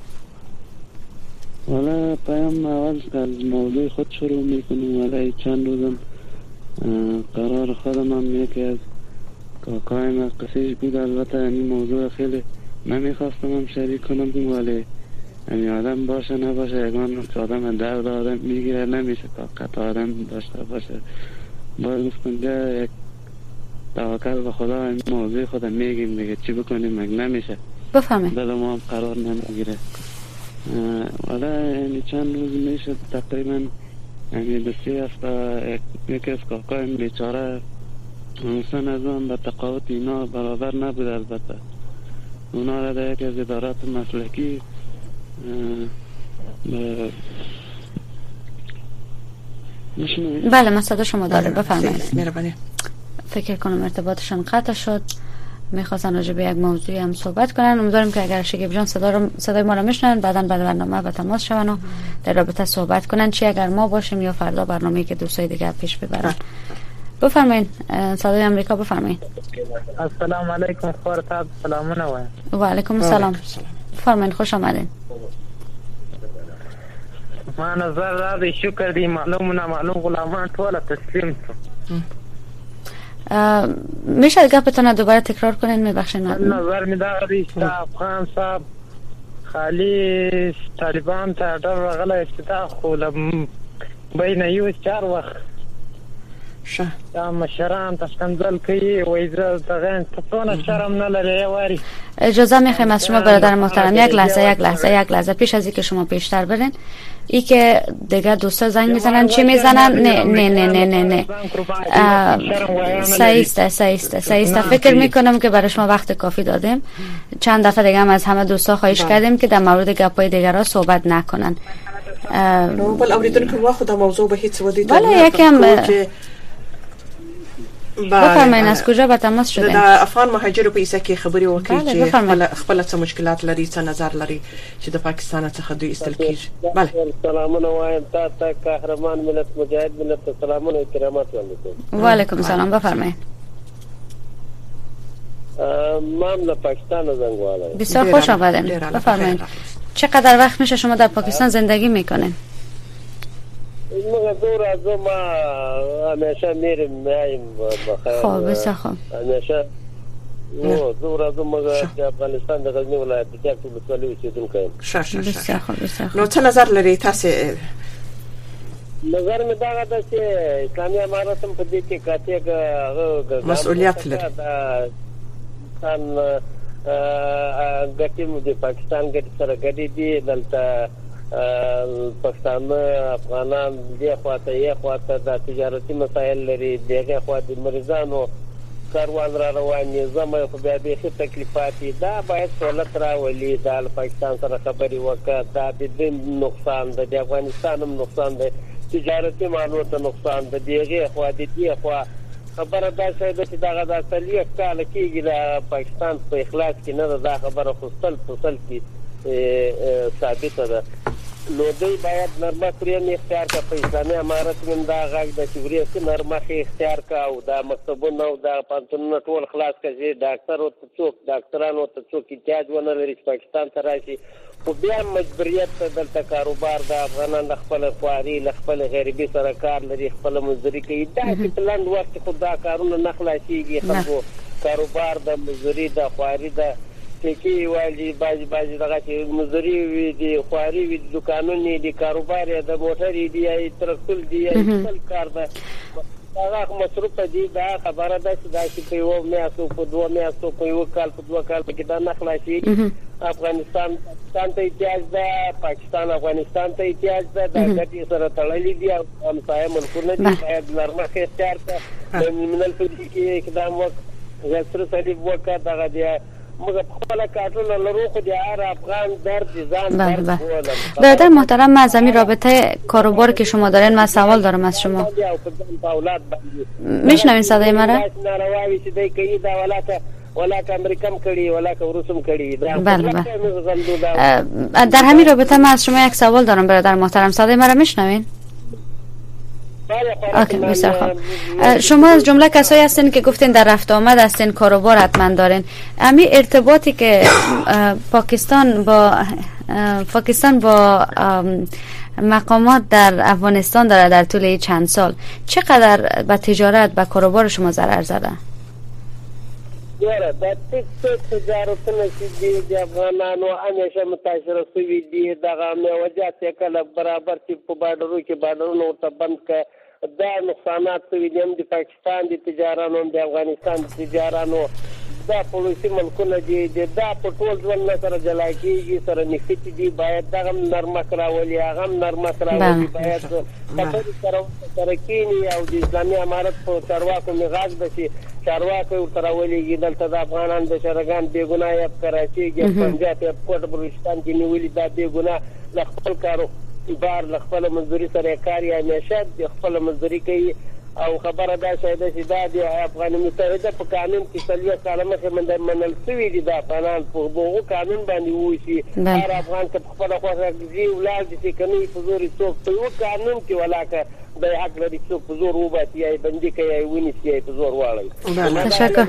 والا پیام اول از موضوع خود شروع میکنیم. ولی چند روزم قرار خودم هم یکی از کاکای ما قصیش بود. البته این موضوع خیلی نمیخواستم هم شریک کنم ولی این آدم باشه نباشه یکان که آدم درد آدم میگیره نمیشه طاقت آدم داشته باشه. باید گفتم بیا یک توکل به خدا این موضوع خودم میگیم دیگه چی بکنیم مگه نمیشه. بفهمید دل ما هم قرار نمیگیره. والا یعنی چند روز میشه تقریبا یعنی بسی است یکی از کاکایم بیچاره انسان از اون به تقاوت اینا برابر نبود. البته اونا را در یکی از ادارات مسلکی بله من صدا شما داره. بفرمایید. مهربانی. فکر کنم ارتباطشان قطع شد. میخواستن راجع به یک موضوعی هم صحبت کنن. امیدوارم که اگر شکیب جان صدا رو صدای ما رو میشنن بعداً بعد برنامه به تماس شون و در رابطه صحبت کنن چی اگر ما باشیم یا فردا برنامه‌ای که دوستای دیگه پیش ببرن. بفرمایید. صدای امریکا بفرمایید. السلام علیکم خورتاب سلامونه و و علیکم السلام. بفرمایید خوش آمدین. ما نظر را شکر دی معلوم نه معلوم غلامان ټول تسلیم شو. میشه گپتون دوباره تکرار کنین؟ میبخشین. نظر میداری افغان صاحب خالی طالبان ته ډېر راغلی افتتاح خو بین یو چار وخت شه دا مشران تشکندل کوي وایي زه دغه څونه شرم نه لري واری. اجازه میخوایم از شما برادر محترم یک لحظه یک لحظه یک لحظه پیش از اینکه شما پیشتر برین ای که دیگه دوستا زنگ میزنن چی میزنن؟ نه نه نه نه نه نه سایسته سایسته سایسته فکر میکنم که برای شما وقت کافی دادیم. چند دفعه دیگه هم از همه دوستا خواهش کردیم که در مورد گپای دیگر را صحبت نکنن. بل اوریدونکو واخو دا موضوع به هیڅ ودی ته بله یکم بفرمایید از کجا به تماس شدین؟ د افغان مهاجرو په ایسه کې خبري وکړي چې خپل خپل څه مشکلات لري څه نظر لري چې د پاکستان څخه دوی استل کیږي. بله سلامونه وایم تاسو قهرمان ملت مجاهد ملت سلامونه کرامات ولیکم. و علیکم السلام. بفرمایید. ما هم له پاکستان زنگ والا. بسیار خوش آمدین. بفرمایید. چقدر وقت میشه شما در پاکستان زندگی میکنین؟ ما دور از ما همیشه میریم میایم بخیر. خب بسیار خوب. همیشه نو دور از ما در افغانستان د غزنی ولایت کې ټول ولسوالۍ اوسېدونکو یم. ښه ښه بسیار خوب بسیار خوب. نو څه نظر لري تاسو؟ نظر مې دا ده چې اسلامي امارت هم په دې کې کاته مسؤلیت لري. پاکستان ګټې مو د پاکستان ګټې سره ګډې دي دلته پښتانه افغانان دې خواته یې خواته د تجارتي مسایل لري دغه خوا د مریضانو کاروان را روان دي زموږ په بیا به تکلیفات دا باید سہولت راولي د پاکستان سره خبري وکړه دا د دې نقصان د افغانستان هم نقصان دی تجارتي مالو ته نقصان د دغه خوا د دې خوا خبره دا شاید چې دا غدا اصلي کال کېږي د پاکستان په اخلاص کې نه دا خبره خپل فصل کې ثابت ده نو دوی باید نرمه پرېمې اختیار کړه په اسلامي امارت کې دا غږ د شوري کې نرمه اختیار کړه او دا مکتبونه او دا پانتونونه ټول خلاص کړي ډاکټر او څوک ډاکټرانو ته څوک احتیاج ونه لري چې پاکستان ته راشي خو بیا مجبوریت دلته کاروبار د افغانان د خپل خواري ل خپل غریبي سره کار لري خپل مزدوري کوي دا چې بلند وخت خو دا کارونه نه خلاصيږي خو کاروبار د مزدوري د خواري د کې والی باج باج دغه چې مزدوري وي دي خواري وي دکانونه دي کاروبار د موټر دي یا ترکل دي یا خپل کار ده هغه مصروف دي دا خبره ده چې دا چې په یو میاشتو په دوه میاشتو په یو کال په دوه کال کې دا نه خلاصي افغانستان پاکستان ته احتیاج ده پاکستان افغانستان ته احتیاج ده دا ګټي سره تړلې دي او همسایه ملکونه دي باید نرمه اختیار کړي د ملل په دې کې اقدام وکړي غیر سړي وکړه دغه دی مگر خپل کارتونه لرو خو د هر افغان درد ځان درد بولم. برادر محترم از همین رابطه کاروبار که شما دارین من سوال دارم از شما. میشنوین صدای ما را؟ نارواوی چې دی کوي دا ولاکه ولاکه امریکا هم کړي ولاکه روس هم کړي. بله بله. در همین رابطه من از شما یک سوال دارم برادر محترم صدای ما را میشنوین؟ اوکی بسیار خوب. شما از جمله کسایی هستین که گفتین در رفت آمد هستین کاروبار حتما دارین امی ارتباطی که پاکستان با پاکستان با مقامات در افغانستان داره در طول چند سال چقدر به تجارت به کاروبار شما ضرر زده؟ یاره د تجارتونه چې دي د افغانانو همیشه متاثر شوي دي دغه موجات کله برابر چې په بارډرو کې بارډرونه ورته بند کړه دا نقصانات شوي دي هم د پاکستان د تجارانو هم د افغانستان د تجارانو دا پولیسي ملکونه دي دا په ټول ژوند نه سره جلا کېږي سره نښتې دي باید دغه هم نرمښت راولي هغه هم نرمښت راولي باید خبرې سره سره کېني او د اسلامي امارت په چارواکو مې غږ ده چې چارواکي ورته راولېږي دلته د افغانان د شرګان بېګناه یا په کراچۍ کې پنجاب یا په کوټ بلوچستان کې نیولي دا بېګناه له خپل کاروبار له خپله مزدوري سره یې کار یې همیشه د خپله مزدوري کوي او خبره دا شاید چې دا د افغان متحده په قانون کې څلوېښت کاله مخکې منل شوي دي د افغانان په هغو قانون باندې ووسي هر افغان که په خپله خوښه ځي ولاړ دي چې که نه وي په زور یې څوک په یوه قانون کې ولاکه د حق لري څوک په زور وباسي یا یې بندي کوي یا یې ونیسي یا یې په زور واړوي تشکر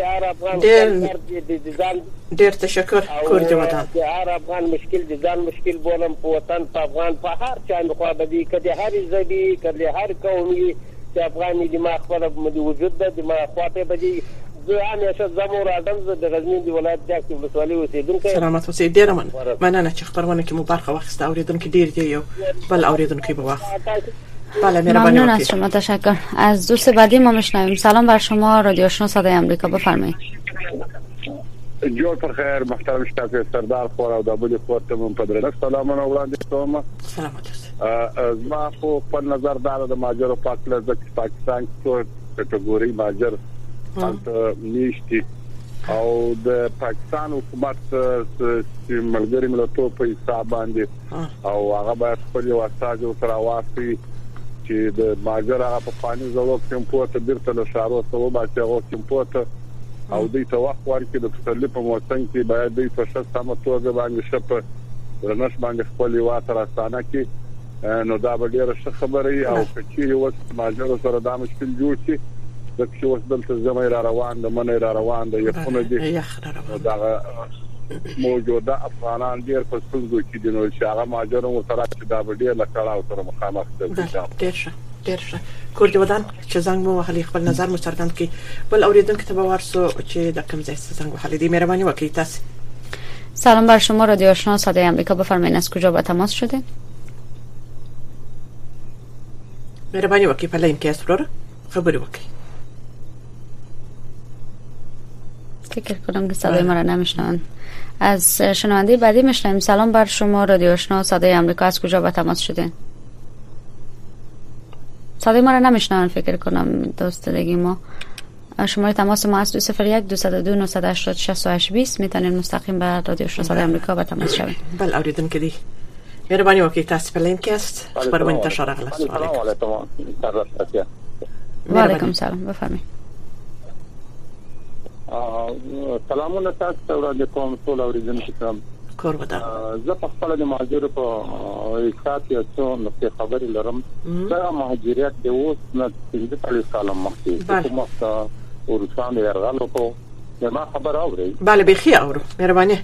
ډېر تشکر کور جمعدان د هر افغان مشکل د ځان مشکل بولم په وطن په افغان په هر چا خوا به دي که د هرې ژبې که د هر قوم وي چې افغان دي ما خپله وجود ده د ما خواته به دي زه همیشه ځم او راځم زه د غزني د ولایت ډاکې ولسوالۍ اوسېدونکی سلامت اوسئ ډېره مننه چې خپرونه کې مو برخه واخیسته اورېدونکي ډېر دي یو بل اورېدونکی به واخلو بله مهرباني ممنون از شما تشکر از دوست بعدی ما میشنویم سلام بر شما رادیو آشنا صدای آمریکا بفرمایید جوړ پر خیر محترم شتاف سردار خور او د بل کوته مون په درنه سلامونه وړاندې کوم سلامت زما په نظر دا د ماجر په اړه د پاکستان څو کټګوري ماجر انت نيشتي او د پاکستان حکومت چې ملګری ملتونو په حساب باندې او هغه باید خپل واسطه سره واسي چې د ماجر هغه په پانی زلو کې په ته بیرته له شارو سره باندې هغه کې په او د توخ ورکې د تسلی په موسم کې باید د فشار سمتوګه باندې شپ رنش باندې خپل واته راستانه کې نو دا به ډیره ښه خبره او چې یو ماجر سره دا مشکل جوړ شي د چې اوس دلته زمای را روان د منې را روان د یخونه دي یخ را روان دا موجوده افغانان ډیر په ستونزو کې دي نو چې هغه ماجر مو سره چې دا ډیر لکړاو سره مخامخ دي ډیر ښه ډیر ښه کور دی ودان چې زنګ مو وهلي خپل نظر مو څرګند کړي بل اوریدونکو ته به ورسو چې د کوم ځای څخه زنګ وهلي دي مهرباني وکړئ تاسو سلام بر شما رادیو آشنا صدای آمریکا بفرمایید از کجا با تماس شده مهرباني وکړئ په لاین کې اسرار خبري وکړئ فکر کنم که صدای ما را نمیشنوند از شنونده بعدی میشنویم سلام بر شما رادیو آشنا صدای آمریکا از کجا با تماس شده صدای ما را نمیشنوند فکر کنم دوست دیگه ما شماره تماس ما است دو صفر یک دو صفر دو نه هشت هشت شش هشت بیست میتونید مستقیم به رادیو آشنا صدای آمریکا با تماس شوید بل اوریدونکو دی مهرباني وکړئ تاسو په لاین کې است خبرونه انتشار غلا السلام علیکم و علیکم السلام بفرمایئ سلامونه تاسو ته وړاندې کوم ټول اوریدونکو ته کور ودا زه په خپل د مهاجر په حساب یو څو نقطې خبرې لرم دا مهاجریت د اوس نه پنځه کال سال مخکې حکومت ورسان یرغل وکړ ما خبر اوري bale بخي اورو مهرباني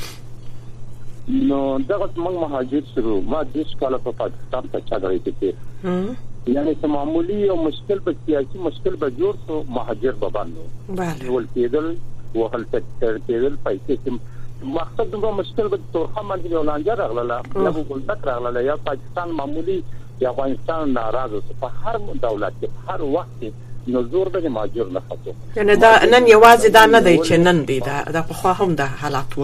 نو دغه موږ مهاجر شروع ما د کال په پاکستان ته چاغړې کېږي یعنی چې معمولی او مشکل په سیاسي مشکل به جوړ سو مهاجر به باندې bale ول کېدل وهل تر کېدل پیسې مقصد دغه مشکل به تورخه باندې ولانجه راغله یا ګلدک راغله یا پاکستان معمولی یا افغانستان ناراضه په هر دولت کې هر وخت نو زور به مهاجر نه خاطر یعنی دا نن یوازې دا نه دی چې نن دی دا د په خوا هم د حالات وو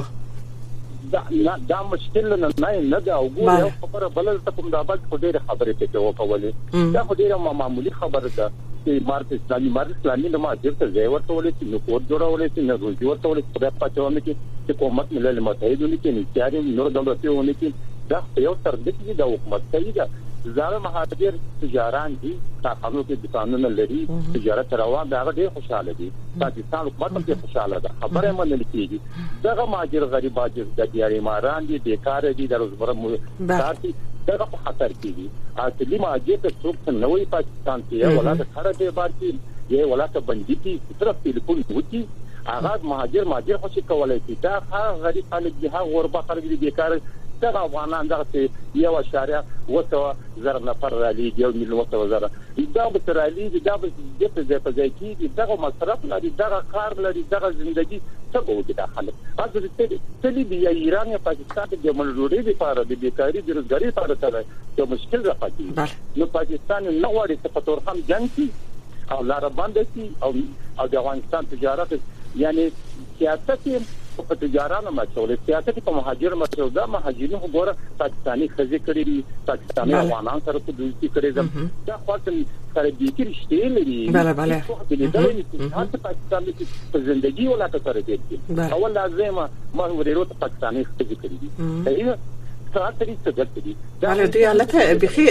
دا دا مشکل نه نه نه دا وګورئ یو خبره بل ته کوم دا بل ډېر خبرې ته وکولې دا ډېر معمولی خبره ده چې مارک اسلامي مارک اسلامي د مهاجر ته ځای ورکولې چې نو کور جوړولې چې نو روزي ورکولې په پاتونه کې چې حکومت ملل متحدونه کې نشاري نور دولتونه کې دا یو تر دې کې د حکومت کوي دا زاره مهاجر تجاران دي تاسو کې دکانونه لري تجارت روان دا ډېر خوشاله دي پاکستان حکومت هم خوشاله ده خبره منل کیږي دغه مهاجر غریبات د دیاري ماران دي بیکار دي د روزمره ساتي دغه په خطر کې دي اصلي مهاجر ته څوک نه وي پاکستان کې یا ولاته خړه به بار کې یا ولاته بندي کې طرف ټلیفون وتی هغه مهاجر مهاجر خو شي کولای شي دا غریب خلک دي هغه غربه خلک دي بیکار دغه افغانان دغه یو شارع وته زر نفر رالی یو مليون وته زر دا به ترالی دا به د په ځای کې دغه مصرف لري دغه کار لري دغه ژوندۍ څه کوي دا خلک اځه دې تللی دی ایران یا پاکستان د ملګری لپاره د بیکاری د روزګاری لپاره ته یو مشکل راځي نو پاکستان نو غواړي چې په تور هم جنگ کی او لار باندې کی او او د افغانستان تجارت یعنی سیاست په تجارانو مچولې سیاست په مهاجر مچول دا مهاجرین وګوره پاکستانی خزي کړی دي پاکستانی افغانان سره په دوستي کړی دا خاطر سره دي کې رښتې لري bale bale د دې چې پاکستان کې په ژوندۍ ولاته سره دي اول لازمه ما ورېرو ته پاکستانی خزي کړی دي صحیح ساتري څه دي bale دوی حالته بخي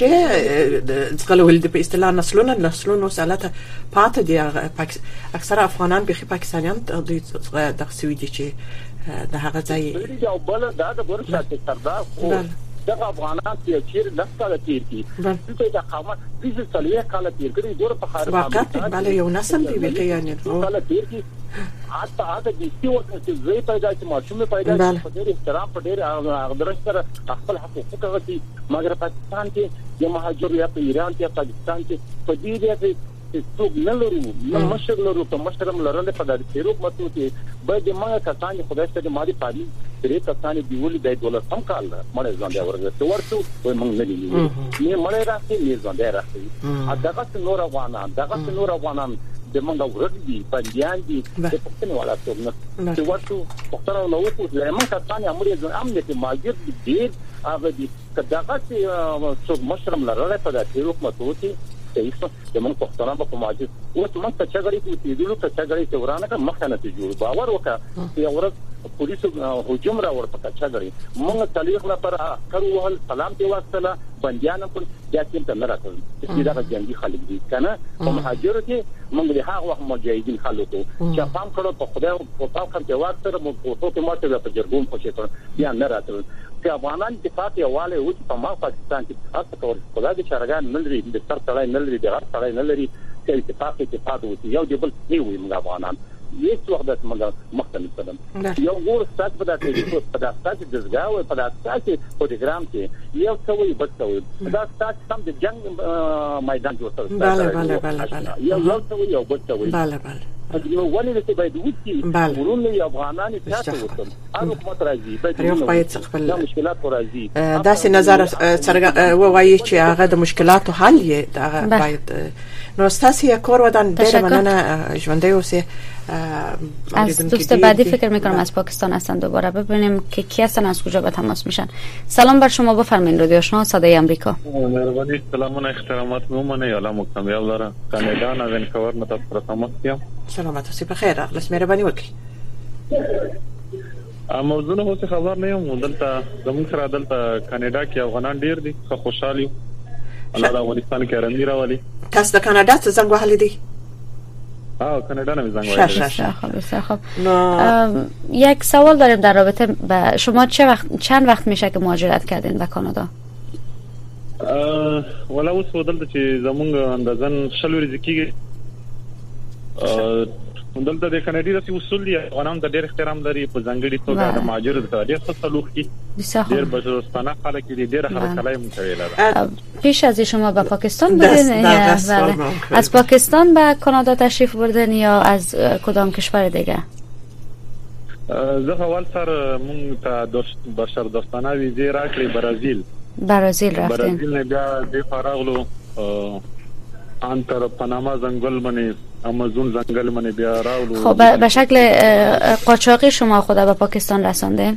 رشه ځغلول د په اصطلاح نسلونه نسلونه سالته پات دي اکثر افغانان بخي پاکستانیان د سویدي چې د هغه ځای یو بل دا د ورشات سردار خو دغه افغانان چې چیر لکه تیر کی چې دا قامه د څلوي کال تیر کړي ډور په خارج واقعا bale یو نسل دی بخي یعنی کال تیر کی حتی هغه د سیو چې زوی پیدا چې ماشوم پیدا چې په ډېر احترام په ډېر اقدار سره خپل حقوق کوي مګر پاکستان کې د مهاجر یا په ایران کې پاکستان کې په دې ډېر څوک نه لرو نو مشر لرو په مشرم لرل په دې پیروک متو چې به د ما کسان خدای ته ماري پالي درې کسان دی ولې د دولت هم کال مړ ځان دی ورغه ورته وای مونږ نه دي نه مړ راځي نه ځان دی راځي دغه نور افغانان دغه نور افغانان د مونږ ورغ دي بنديان دي د پښتنو ولا څوک نه چې ورته پښتنو نو وکړي لمن کسان امر ځان امنیت ماجر دي ډیر هغه دي کداغه چې څوک مشرم لرل په دې پیروک متو چې ایسو د من پښتنه په ماجر او څه مخ ته چغړې کوي دلو ته چغړې ته ورانه که مخ نه ته جوړ باور وکړه چې اورز پولیسو هجوم را ورته چغړې موږ تاریخ نه پر کړو ول سلام دی واسطه بنديان پر یاکین ته نه راځي چې دا جنگي خلک دي کنه په مهاجر کې موږ له هغه وخت مجاهدین خلکو چې فهم کړو په خدای او په خپل جواب سره موږ په ټوټه ماته په جرګون پښې کړ بیا نه راځي چې افغانان اتفاق یواله و چې په ما پاکستان کې تاسو کول خدای دې شرګان نه لري د سر تړای نه لري د غر تړای نه لري چې اتفاق اتفاق وي یو د بل نه وي موږ افغانان هیڅ وخت د موږ مختلف قدم یو ور ستاسو په داسې په داسې دزګا او په داسې پروګرام کې یو څه وي بس وي دا تاسو سم د جنگ میدان جوړ کړئ بله بله بله بله یو یو څه وي یو بل څه وي بله بله یو ولې چې باید وځي ورونه یو افغانان تاسو وته هر حکومت راځي یو باید خپل مشکلات راځي داسې نظر څرګند وایي چې هغه د مشکلاتو حل یې دا باید نو استاسی کار ودان ډېر مننه ژوندۍ اوسه. از دوست بعدی فکر میکنم از پاکستان هستن، دوباره ببینیم که کی هستن، از کجا به تماس میشن. سلام بر شما، بفرمایید. رادیو آشنا صدای امریکا. مهربانی سلامونه احترامات میومنه یالا مکتمیل داره کانادا نه ونکوور نه تاسو تماس کیم. سلامت اوسئ، بخیر راغلاست. مهرباني وکړئ. موضوع نه اوس خبر نه یم دلته زموږ سره دلته کاناډا کې افغانان ډیر دي، خو خوشحالي الله د افغانستان کې رنګي راولي. تاسو د کاناډا څخه زنګ وهلی دی؟ آه کانادا نمی زنگ وهلی. خب بسیار خوب. یک سوال داریم در رابطه با شما. چه وقت چند وقت میشه که مهاجرت کردین به کانادا؟ ولا اوس دلته چې زمونږ اندازن شل ورځې کېږي. دلته د کاناډي د اصول دي، افغانان د ډېر احترام لري، په ځانګړي توګه د مهاجرو د ډېر ښه سلوک دي، ډېر بشرستانه خلک دي، ډېر هرکلی متویل ده. پیش از شما به پاکستان بودین یا بله از پاکستان به کانادا تشریف بردین یا از کدام کشور دیگه؟ زه اول سر مونږ ته بشردوستانه ویزه راکړې برازیل. برازیل رفتین؟ برازیل نه بیا د فراغلو انتر پاناما زنگل منی آمازون زنگل منی بیا راولو. خب به شکل قاچاقی شما خود به پاکستان رساندین؟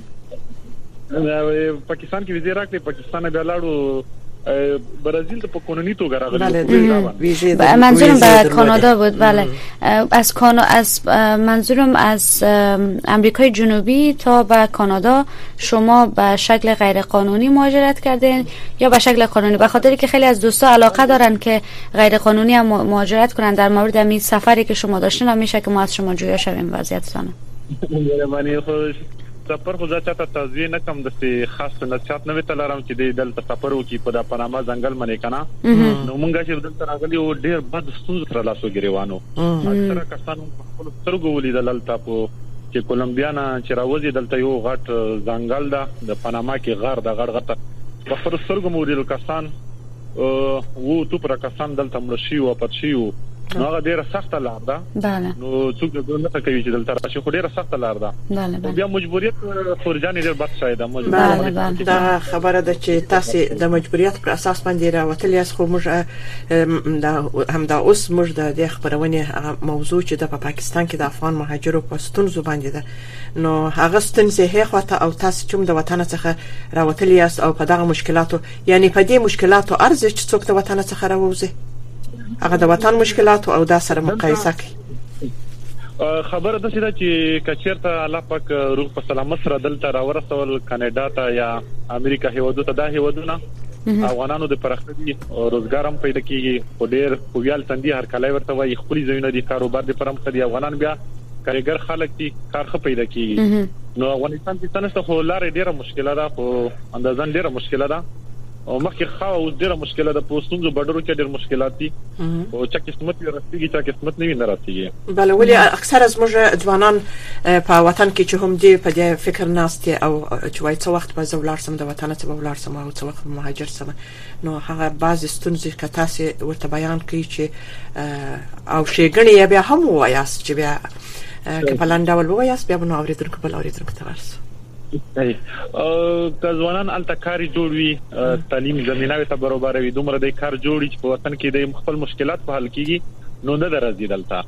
پاکستان کې ویزه راکړې، پاکستان بیا لاړو برازیل ته په قانوني توګه راغلی. بله منظورم به کانادا بود. بله از کانادا از منظورم از امریکای جنوبی تا به کانادا شما به شکل غیر قانونی مهاجرت کردین یا به شکل قانونی؟ به خاطری که خیلی از دوستا علاقه دارن که غیر قانونی هم مهاجرت کنن. در مورد این سفری که شما داشتین هم میشه که ما از شما جویا شویم وضعیتتان. مهرباني خو سفر خو ځکه ته توضیح نه کوم د خاص نصيحت نه وتلارم چې د دلته سفر وکي په د پاناما ځنګل باندې کنه. نو مونږه چې دلته راغلي او ډیر بد ستونزې سره لاسو ګریوانو. اکثره کسانو خپل سترګو ولیدل دلته په چې کولمبیا نه چې راوځي دلته یو غټ ځنګل ده د پاناما کې غار د غړ غټه په خپل سترګو مو ولیدل کسان وو تو پر کسان دلته مرشي او پاتشي نو هغه ډیره سخته لار ده. بله نو څوک نه کوي چې دلته راشي، خو ډیره سخته لار ده. بله بله بیا مجبوریت خورجان ډیر بد شاید مجبور. بله بله دا خبره ده چې تاسو د مجبوریت پر اساس باندې راوتلی یاست، خو موږ دا هم دا اوس موږ د خبرونه موضوع چې د پاکستان کې د افغان مهاجرو په ستونزو باندې ده. نو هغه ستونزې هغه او تاسو چې د وطن څخه راوتلی یاست او په دغه مشکلاتو یعنی په دې مشکلاتو ارزښت چې څوک د وطن څخه راوځي هغه د وطن مشکلات او د سره مقایسه کوي. خبره ده چې کچیرته الله پاک روح په سلامت سره دلته راورسول کاناډا ته یا امریکا هیوادو ته، دا هیوادونه افغانانو د پرختګي او روزګار هم پیدا کیږي او ډیر خویال تندي هر کله ورته وایي خپل ځایونه دي، کاروبار د پرم خدي افغانان بیا کارګر خلک دي، کار خه پیدا کیږي. نو افغانستان کې څنګه خو لار ډیره مشکله ده، خو اندازان ډیره مشکله ده او مخکې خو اوس ډیره مشکله ده. په ستونزو بډرو کې ډیر مشکلات دي او چې قسمت ورسیږي چې قسمت نه وي نه راځي. بله ولې اکثر از موږ ځوانان په وطن کې چې هم دي په دې فکر ناست او چې وایي څو وخت به زه ولاړ سم د وطن څخه به ولاړ سم او څو وخت مهاجر سم. نو هغه بعض ستونزې که تاسو ورته بیان کړئ چې او شیګنې بیا هم وایاست چې بیا که په لاندې ډول وایاست بیا به نو اوریدونکو بل اوریدونکو ته ورسو. او ځوانان الته کاری جوړوي، تعلیم زمينه ته برابر وي، دومره د کار جوړي چې په وطن کې د خپل مشکلات په حل کېږي. نو نه درځي دلته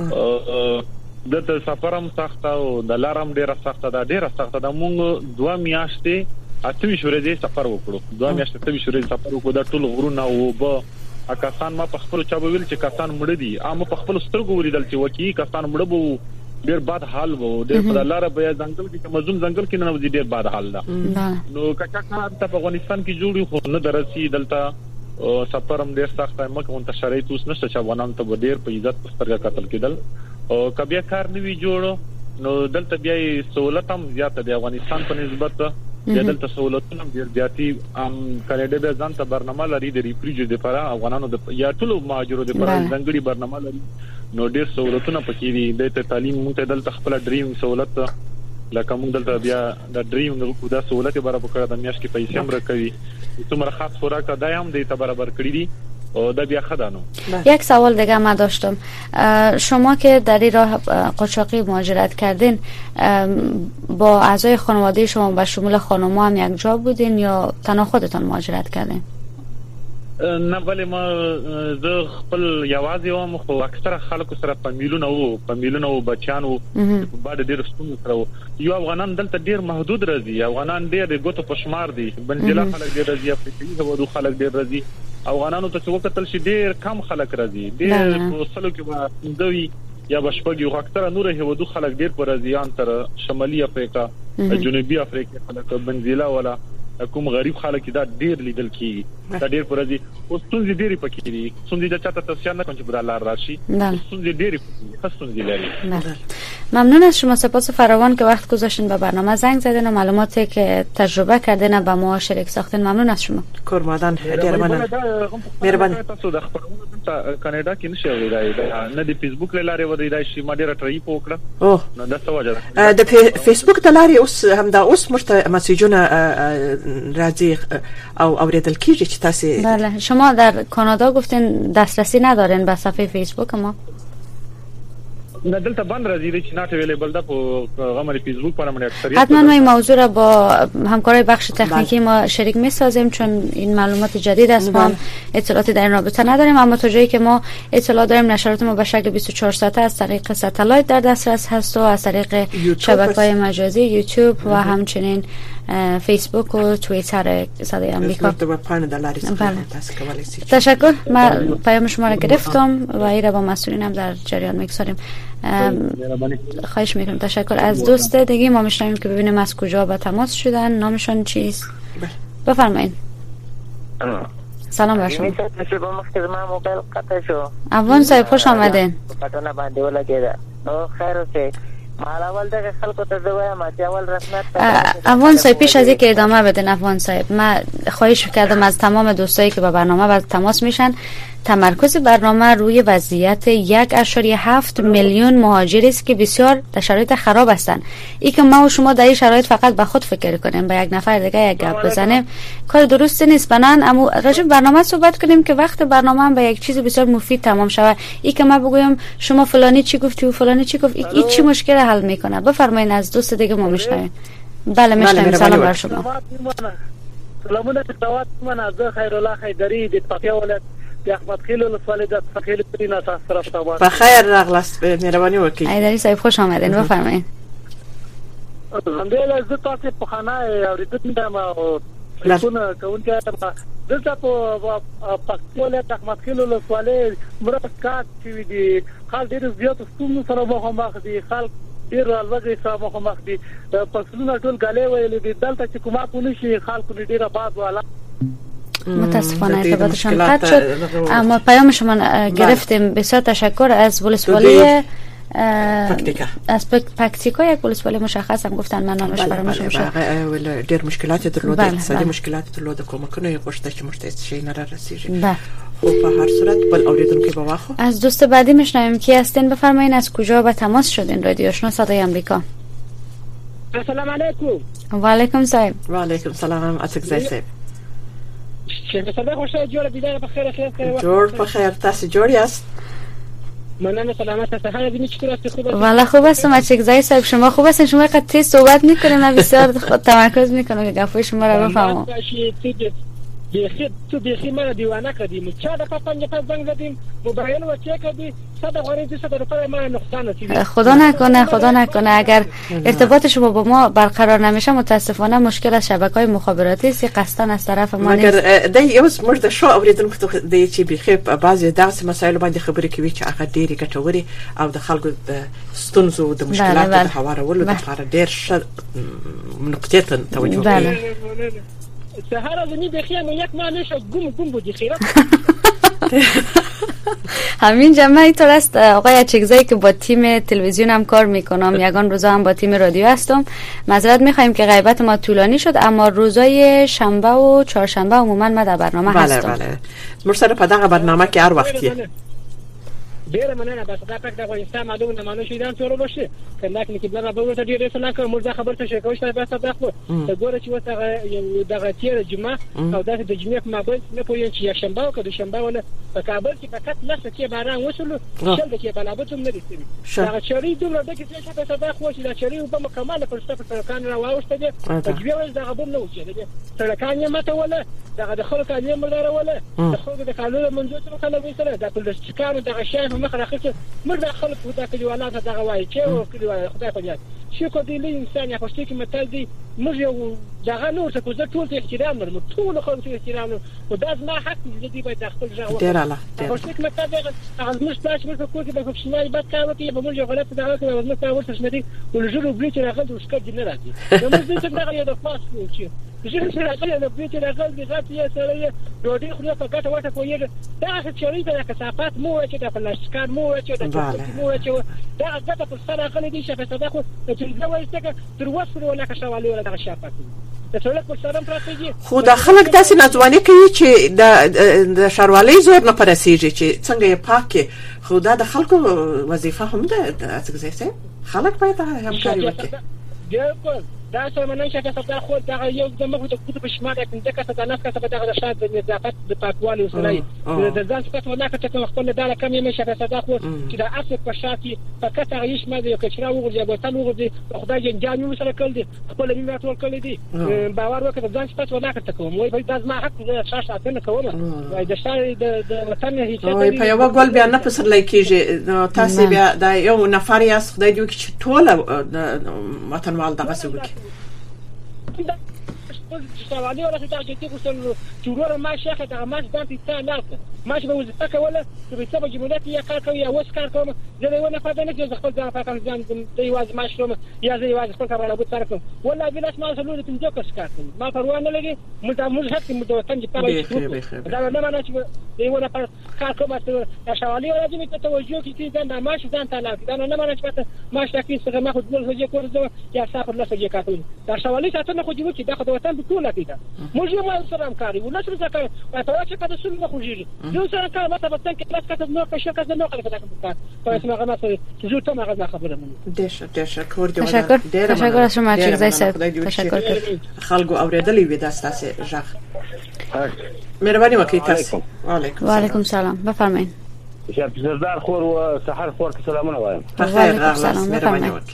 د سفرم سخت او د لارم ډیره سخت ده، ډیره سخت ده. موږ دوه میاشتې اته شورې سفر وکړو، دوه میاشتې ته شورې سفر وکړو د ټول غرونه او به کسان ما په خپل چا ویل چې کسان مړ دي، اما په خپل سترګو ولیدل چې وکی کسان مړ بو، ډیر باد حال وو، ډیر په لار به ځنګل کې مزوم ځنګل کې نه وځي، ډیر باد حال ده. نو کچا کار ته په افغانستان کې جوړي خو نه درسي دلته سفرم ډیر سخت دی. مکه منتشرې توس نشته چې افغانان ته ډیر په عزت سترګه قتل کېدل او کبیا کار نه وی جوړو. نو دلته بیا سہولت هم زیاته دی افغانستان په نسبت د دلته سہولتونه ډیر زیاتی ام کاناډا به ځان ته برنامه لري د ریفریج لپاره افغانانو د یا ټولو مهاجرو لپاره ځانګړي برنامه لري نو ډیر سہولتونه پکې دي د تعلیم مونږ ته دلته خپل ډریم سہولت لکه مونږ دلته بیا د ډریم د سہولت برابر کړه د میاشتې پیسې هم راکوي څومره خاص خوراک دا هم د ته برابر کړی دي او دا بیا خدانو. یک سوال دیگه ما داشتم، شما که در این راه قاچاقی مهاجرت کردین با اعضای خانواده شما به شمول خانم‌ها هم یک جا بودین یا تنها خودتان مهاجرت کردین؟ نه ولی ما زه خپل یوازې وم خو اکثره خلکو سره په میلیونه او په میلیونه او بچیانو په بعد ډیر ستونزې سره یو افغانان دلته ډیر محدود راځي افغانان ډیر ګوتو په شمار دي بنجله خلک ډیر راځي افریقایي هوادو خلک ډیر راځي افغانانو ته څو کتل شي ډیر کم خلک راځي ډیر په سلو کې به دوی یا بشپږ یو اکثره نور هوادو خلک ډیر پر راځي تر شمالي افریقا جنوبي افریقا خلک بنجله ولا کوم غریب خلک دا ډیر لیدل کی دا ډیر پر راځي او ستونزې ډېرې پکې دي ستونزې د چاته توصیه نه کوم چې بل لار راشي ستونزې ډېرې ستونزې لري. ممنون از شما، سپاس فراوان که وقت گذاشتین به برنامه زنگ زدین و معلوماتی که تجربه کردین با ما شریک ساختین. ممنون از شما. کورمادان ډېر مننه. مهرباني. تاسو د خبرونو ته کاناډا کې نشئ ویلای نه د فیسبوک لارې ودی شي ما ډېر ټرای وکړه نو دا څه وجه د فیسبوک د لارې اوس هم دا اوس مرته مسیجونه راځي او اوریدل کیږي چې تاسو. بله شما در کانادا گفتین دسترسی ندارین به صفحه فیسبوک ما؟ نه دلته بند راځي چې ناټ اویلیبل ده په غمر فیسبوک باندې اکثریت. حتما ما این موضوع را با همکارای بخش تکنیکی ما شریک می‌سازیم چون این معلومات جدید است، ما اطلاعاتی در این رابطه نداریم، اما تا جایی که ما اطلاع داریم نشرات ما به شکل بیست و چهار ساعته از طریق ستلایت در دسترس هست و از طریق شبکه‌های مجازی یوتیوب و همچنین فیسبوک و توییتر صدای آمریکا. تشکر، من پیام شما را گرفتم و این را با مسئولین هم در جریان میگذاریم. خواهش میکنم. تشکر. از دوست دیگه ما میشنویم که ببینیم از کجا به تماس شدن، نامشون چیست. بفرمایید. سلام بر شما. افغان صاحب خوش آمدین. افغان صاحب پیش از اینکه ادامه بدین افغان صاحب من خواهش کردم از تمام دوستایی که با برنامه با تماس میشن تمرکز برنامه روی وضعیت یک اشاری هفت میلیون مهاجری است که بسیار در شرایط خراب هستند. این که ما و شما در این شرایط فقط به خود فکر کنیم با یک نفر دیگه یک گپ بزنیم کار درستی نیست. بنان اما راجع به برنامه صحبت کنیم که وقت برنامه هم به یک چیز بسیار مفید تمام شود. این که ما بگویم شما فلانی چی گفتی و فلانی چی گفت این چی مشکل حل میکنه. بفرمایید از دوست دیگه ما میشنویم. بله میشنویم. سلام بر شما. سلامونه تاسو من از خیرالله خیدری د پاتیا ولایت د احمد خیل ولسوالۍ د خیل پرینا تاسو طرف ته وایي. بخیر راغلاست مهرباني وکړئ. ایدری صاحب خوش آمدین. بفرمایید. الحمدلله زه تاسو په خانه اوریدل ما څونه کوم چې دلته په پاتیا ولایت احمد خیل ولسوالۍ مرکات چې دی خال ډیر زیات ستونزو سره مخامخ دي. خلک ډیر الوګي سره مخامخ دي. پسونه ټول غلې ویلې دي دلته چې کومه پونی شي خلکو ډیره باد والا. متاسفانه ارتباطشان قطع شد اما پیام شما گرفتیم. بسیار تشکر. از ولسوالی پکتیکا از پکتیکا یک ولسوالی مشخص هم گفتن من نامش فراموش میشه. ډیر مشکلات درلوده اقتصادي مشکلات درلوده کومکنه غوښته چې مرته شي نه رسیږي. خب په هر صورت بل اوریدونکو به واخو از دوست بعدی میشنویم. کی هستین؟ بفرمایید از کجا به تماس شدین؟ رادیو آشنا صدای آمریکا. السلام علیکم. و علیکم السلام. و علیکم السلام. اتک زای صاحب چې په خوشاله جوړ دیدار په خیر خیر جوړ په خیر. تاسو جوړ یاست؟ مننه. سلامت هستید؟ هر دینی چطور هستید؟ خوب هستید؟ والله خوب هستم. اتک زای صاحب شما خوب هستین؟ شما قد تیز صحبت میکنین من بسیار تمرکز میکنم که گفتگوی شما رو بفهمم. بیخی تو بیخی من دیوانه کردیم. چه دفعه پنج پنج زنگ زدیم موبایل و چه کردی صد غاری دو صد روپیه ما نقصان رسید. خدا نکنه خدا نکنه اگر ارتباط شما با ما برقرار نمیشه متاسفانه مشکل از شبکه‌های مخابراتی است قصداً از طرف ما نیست. مگر د یوز مرده شو اوریدونکو ته د چې بیخی بعضی داسې مسایل باندې خبرې کوي چې هغه ډېری ګټوري او د خلکو د ستونزو د مشکلاتو د هوارولو لپاره ډېر ښه نقطې ته توجه کوي. سهار از نی بخیام یک ماه نشد گم گم بودی خیرات. همین جمعه اینطور است آقای اچکزایی که با تیم تلویزیون هم کار میکنم، یگان روزا هم با تیم رادیو هستم. معذرت میخوایم که غیبت ما طولانی شد، اما روزای شنبه و چهارشنبه عموما ما در برنامه بله هستم. بله مرسل په دغه برنامه کې هر وختیه ډیره مننه. بس دا پک د افغانستان معلومه نه مانو شیدان ټول باشه کنه کې بل به ورته ډیره سلام کوم. مرزا خبر ته شي کوي چې بس دا خو ته ګوره چې وته یو دغه تیر جمعه او دغه د جمعې په مابین نه پوهین چې یک شنبه او که شنبه ونه په کابل کې فقط لسه کې باران وشول شل کې بلابت هم نه دي دا چری دومره د کې چې په صدا خو چې دا چری په مکمل پر ستاسو سرکان را واوسته دي په جوړ دغه بم نه وځي دي سرکان یې ماته ولا دغه د خلکو علي مردار ولا د خلکو د قانون منځو سره خلک سره د ټول څکانو دغه شی مخ راخصه مردا خلک ودا کې ولادت دغه وایي چې او کلی خدای په یاد شي کو دی انسان یا پښتو کې متل دی موږ یو دغه نور څه کوزه ټول احترام لرو ټول خلک احترام لرو او دا زما حق دی باید خپل ځای وکړو. ډیر الله پښتو کې متل دی هغه موږ تاسو موږ کو کې په شمال بد کار وکړي په موږ غلط دغه کوي موږ تاسو ورته شمدي ولجلو بلیچ راغلی وسکه دی نه راځي موږ دې څنګه دغه یو د فاس کوچ چې چې راغلی نو بلیچ راغلی غاټي سره ډوډۍ خو په ګټه وټه کوی دا څه چری د کثافات مو چې د فلاشکار مو چې د مو چې دا ګټه په سره راغلی دي چې په صدا خو چې زوی څنګه تر وسره ولا کښوالي ولا دغه شافات خو د خلک داسې ناځواني کوي چې د شاروالۍ زور نه پرسیږي چې څنګه یې پاکه خو دا د خلکو وظیفه هم ده څنګه خلک باید همکاري وکړي. دا څه مننه چې تاسو دا خو دا یو د مخ د کوټ په شمال کې د کسه د ناس کسه دغه شاد د نظافت د پاکوالي وسلای د ځان څخه څه نه کته خپل د کم یې مشه تاسو خو چې د اصل په شاکي فقط هغه یش مده یو کچرا وګورځي به تل وګورځي خدای جن جامي مسله کړل دي خپل مې ټول کړل دي باور وکړه ځان څخه نه کته کوم وای په داس ما حق د شاشه اتنه کوم وای د شای د وطن هیڅ وای په یو ګول بیا نه پسر لایکیږي تاسو بیا د یو نفر یاس خدای دی چې ټول وطنوال دغه سوګي شوالي ولا څه چې تاسو چورور ما شيخه دا ما ځان ته نه ماش به وظیفه کوله چې په سبا جمهوریت یا کار کوي یا وس کار کوم زه ونه پاتې نه چې خپل ځان پاکم ځان دی واز ما شوم یا زه واز خپل کار به سره کوم ولا بلاش ما زلو ته جو کس کار کوم ما پروا نه لګي مته موږ حق مو ته څنګه پاره دا نه معنی چې دی ونه کار کوم چې شوالي ولا دې ته توجه کیږي دا ما ځان ته لاګ دا نه معنی چې ما شاکي څنګه ما خو دل هجه کور یا سافر لا څه کوي دا شوالي څه نه خو دی چې دا خو وطن په ټول کې دا موږ یو ما سره کاری ونه سره کار په تاسو چې په سن نه خوږي یو سره کار ماته بتن کې لاس کته نو په شکه نه خلک دا کوي په اسمه هغه ماته جو ته هغه خبره منه دیش تشکر دی تشکر تشکر شما چې زای صاحب تشکر خلکو اوریدلې وې داستاسه ژغ مهرباني وکړئ تاسو وعلیکم و علیکم سلام بفرمایئ شپ سردار خور و سحر خور سلامونه وایم بخیر سلام مهرباني وکړئ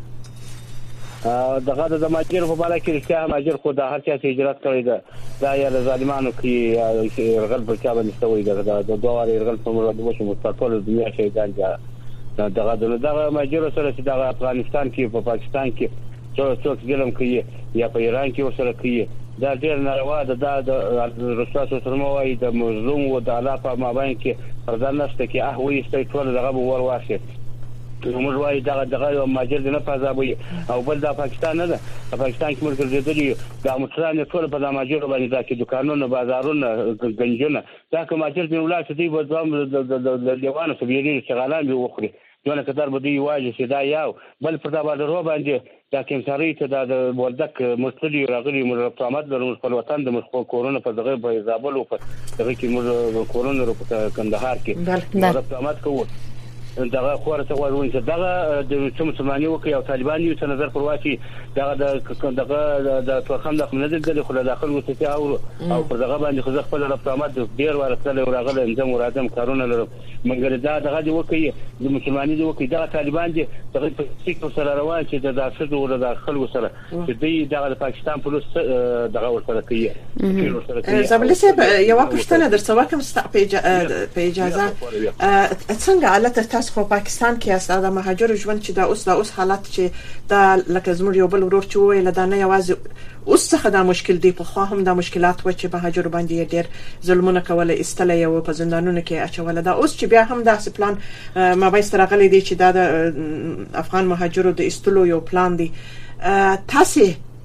دغه د ماجر په بالا کې رښتیا ماجر خو د هر چا چې هجرت کړی ده دا یا ظالمانو کې رغل په چا باندې ستوي ده د دوه رغل په مراد وشو مستقل دنیا شي ځان دغه دغه ماجر سره چې د افغانستان کې په پاکستان کې څو څو ظلم کوي یا په ایران کې ورسره کوي دا ډېر ناروا ده د رسول سره موای د مظلوم او د الله په مابین کې پردان نشته کې اهوي ستې ټول دغه ور واشه موږ وایي دا دغه ماجر نه پازابوي او بل د پاکستان نه ده پاکستان کې موږ ګرځېدلي د مترانه ټول په د ماجر باندې دا کې دکانونه بازارونه گنجونه دا که ماجر دی ولایت دی په ځم د دیوانه سویري شغالان به وخوري دونه کتر بده یواجه چې دا یو بل پر دا باندې رو باندې دا کیمساري ته د ولدک مستری راغلي موږ پرامد لرو په وطن د مخ کورونه په دغه په زابل او په دغه کې موږ کورونه په کندهار کې موږ پرامد کوو دغه خور څه وایي چې دغه د مسلمانۍ وکي او طالبان یو څه نظر پرواچی دغه دغه د توخم د خپل نظر خو داخل وسته او او پر دغه باندې خو خپل رپامت ډیر ورسره راغله انځم مرادم کارونه لرم مګر دا دغه دی وکي د مسلمانۍ دی وکي دغه طالبان دي دغه په سیکو سره روان چې د داخل او د داخل وسره چې دی دغه پاکستان پولیس دغه ورسره کوي زبل سب یو پښتنه درڅ وکم په اجازه څنګه حالت خو پاکستان کې است د مهاجر ژوند چې دا اوس دا اوس حالت چې دا لکه زموږ یو بل ورور چې ویل دا نه یوازې اوس څخه دا مشکل دی په خو هم دا مشکلات و چې مهاجر باندې ډېر ظلمونه کوله استله یو په زندانونو کې اچوله دا اوس چې بیا هم دا پلان ما به استراغلي دی چې دا د افغان مهاجرو د استلو یو پلان دی تاسو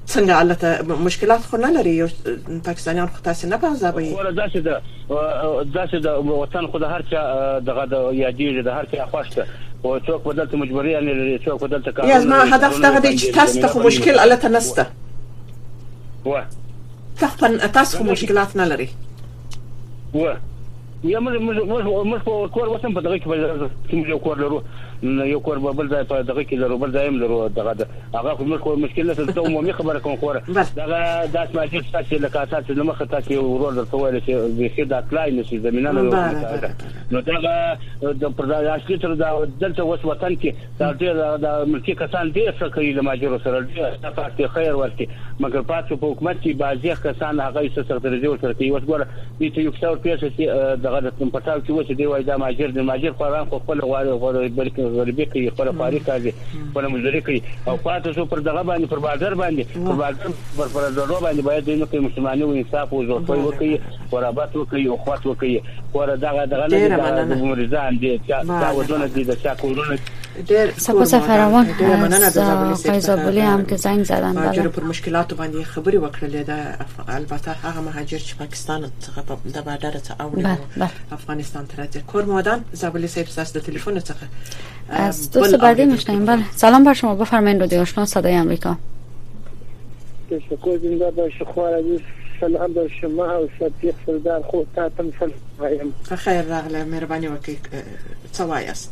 څنګه الته مشکلات خو نه لري یو پاکستانیان خو تاسو نه پازابي ولا داسې ده داسې د وطن خو د هر چا دغه د یادېږي د هر چا خوښته او څوک بدلته مجبوري نه لري څوک بدلته کار یا ما هدف دغه دی چې تاسو ته خو مشکل الته نسته و تاسو تاسو مشکلات نه لري و یا موږ موږ موږ په کور وطن په دغه کې یو کور لرو یو کور بل ځای په دغه کې لرو بل ځای هم لرو دغه هغه خو موږ مشکل نه ته عمومي خبره کوم خو دغه داس ماجر تاسو لکه تاسو نو مخه تاسو ورور درته ویل چې د ښه د اطلاع نشي زمينه نو دغه د پرداشتي تر دا دلته وس وطن کې تاسو د ملکی کسان دې څه کوي د ماجر سره دې تاسو خیر ورته مګر پاتې په حکومت کې بعضی کسان هغه څه سره درځي ورته کوي اوس ګوره دې ته یو څو پیسې دغه د پټاو چې وڅ دی وای دا ماجر د ماجر قرآن خو خپل غواړي بلکې غریبي کوي خپل فارغ کوي خپل مزدوري کوي او پاتې شو پر دغه باندې پر بازار باندې پر بازار پر پر درو باندې باید نو کوي مسلمانانو انصاف او زور کوي ورابط وکړي او خواط وکړي ور دغه دغه نه مریضان دي دا ودونه دي د چا کورونه ډېر سپاس فراوان از آقای زابلی هم که زنگ زدن مهاجر پر مشکلات باندې خبري وکړلې ده البته هغه مهاجر چې پاکستان څخه د بادر ته اوړي افغانستان ته راځي کور مودان زابلی صاحب تاسو د تلیفون څخه از دوست بعدی میشنیم. بله سلام بر شما بفرمایید رادیو آشنا صدای آمریکا. تشکر زنده باشید خواهر عزیز سلام بر شما و صدیق سردار خود تاتم سلام خیر راغله مهرباني وکړئ څه وایاست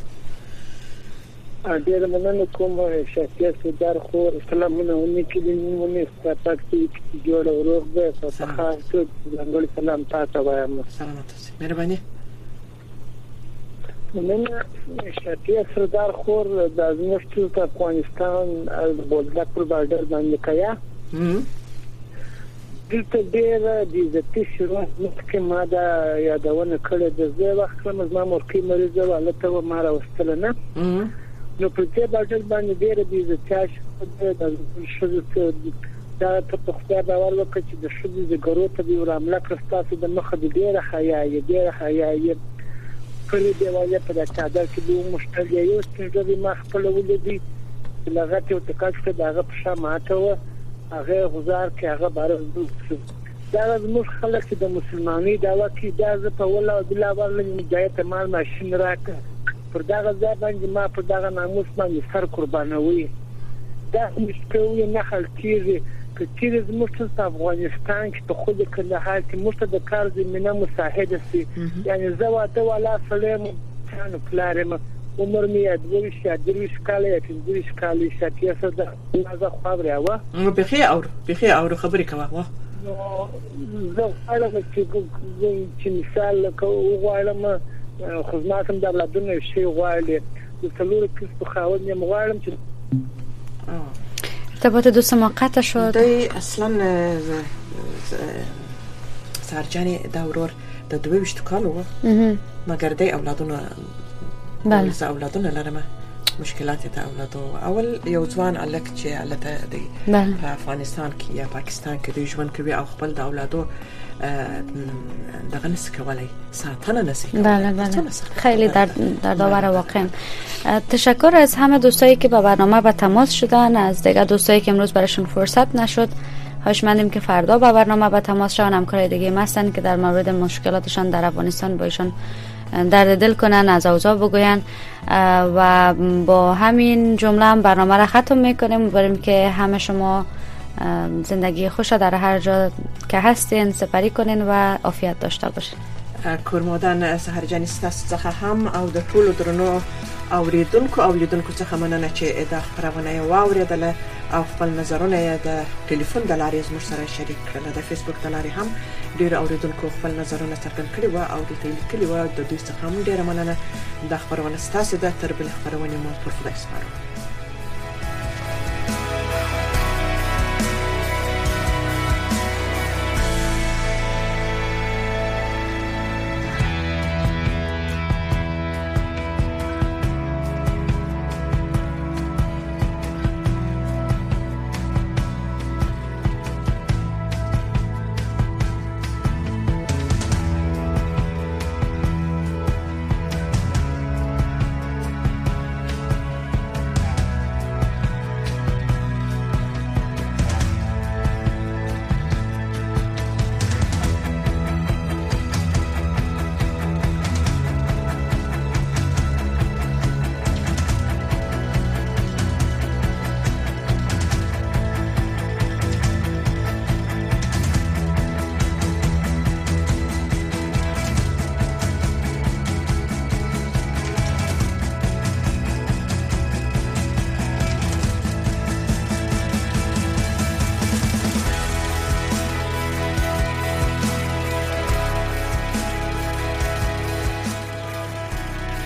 ډېر مننه کوم شخصیت سردار خو سلامونه ونی کلی مونږ ستاسو ته جوړ ورو ده په خاص څنګه سلام تاسو وایم سلامات مهرباني من شخصیت سردار خور د ازمشتو په افغانستان از بولدک پر بارډر باندې کیا دلته ډېر د عزتي شروع مخکې ما دا یادونه کړې د زه وخت کوم ما مرکي مریض ولته و ما راوستل نه نو په دې بارډر باندې ډېر د عزتي شروع د دا په خپل باور وکړي چې د شذ د ګرو ته دی ورامله کړستاسو د مخ د ډېر حیاي ډېر حیاي کله دی وایي په دا چادر کې دوه مشتری یو څنګه ما خپل ولدي لغته او تکاڅه داغه په شاماته و هغه غزار کې هغه بار دا زموږ خلک د مسلمانۍ دا وکی دا ز په ولا بلا ورل مجاهد مال ماشين راک پر دا غزا باندې ما پر دا ناموس باندې سر قربانوي دا مشکوي نه حل کیږي چې زموږ په افغانستان کې په خود کله حال کې مشته د کار زمينه مساعده سي یعنی زواته ولا سلام كانوا پلارم عمر می ادوي شادري شکاله چې دوی شکاله شاتیا سره دا خبره وا نو بخي اور بخي اور خبري کوا وا زه اړه چې مثال کو غواړم خدماتم د بلادونو شي غواړي د څلور کس په خاوند یم غواړم چې ارتباط دوست ما قطع شد. دی اصلا سرجانی دورور د دوی وشت کالو مگر دی اولادونه بله اولادونه لرمه مشکلات ته اولادو اول یو ځوان الک چې الته دی په افغانستان کې یا پاکستان کې د ژوند کوي او خپل د اولادو دغه نس کولای ساتنه نسی بله بله خیلی در دردآور واقعا. تشکر از همه دوستایی که با برنامه به تماس شدن، از دیگه دوستایی که امروز براشون فرصت نشد خواهشمندیم که فردا با برنامه به تماس شون. همکارای دیگه هستن که در مورد مشکلاتشان در افغانستان با ایشان درد دل کنن، از اوضاع بگوین و با همین جمله هم برنامه را ختم میکنیم. بریم که همه شما زندگی خوش در هر جا که هستین سپری کنین و عافیت داشته باشین. کورمودان سحرجانی ستاسو څخه هم او د ټولو درنو اوریدونکو او لیدونکو څخه مننه چې د خبرونه واوریدله او خپل نظرونه د ټلیفون د لارې زموږ سره شریک کړل. د فیسبوک د لارې هم ډیر اوریدونکو خپل نظرونه څرګند کړي و او د لیکلي و د دوی څخه هم ډیره مننه. د خبرونه ستاسو د تر بل خبرونه مو پر خدای سپارو.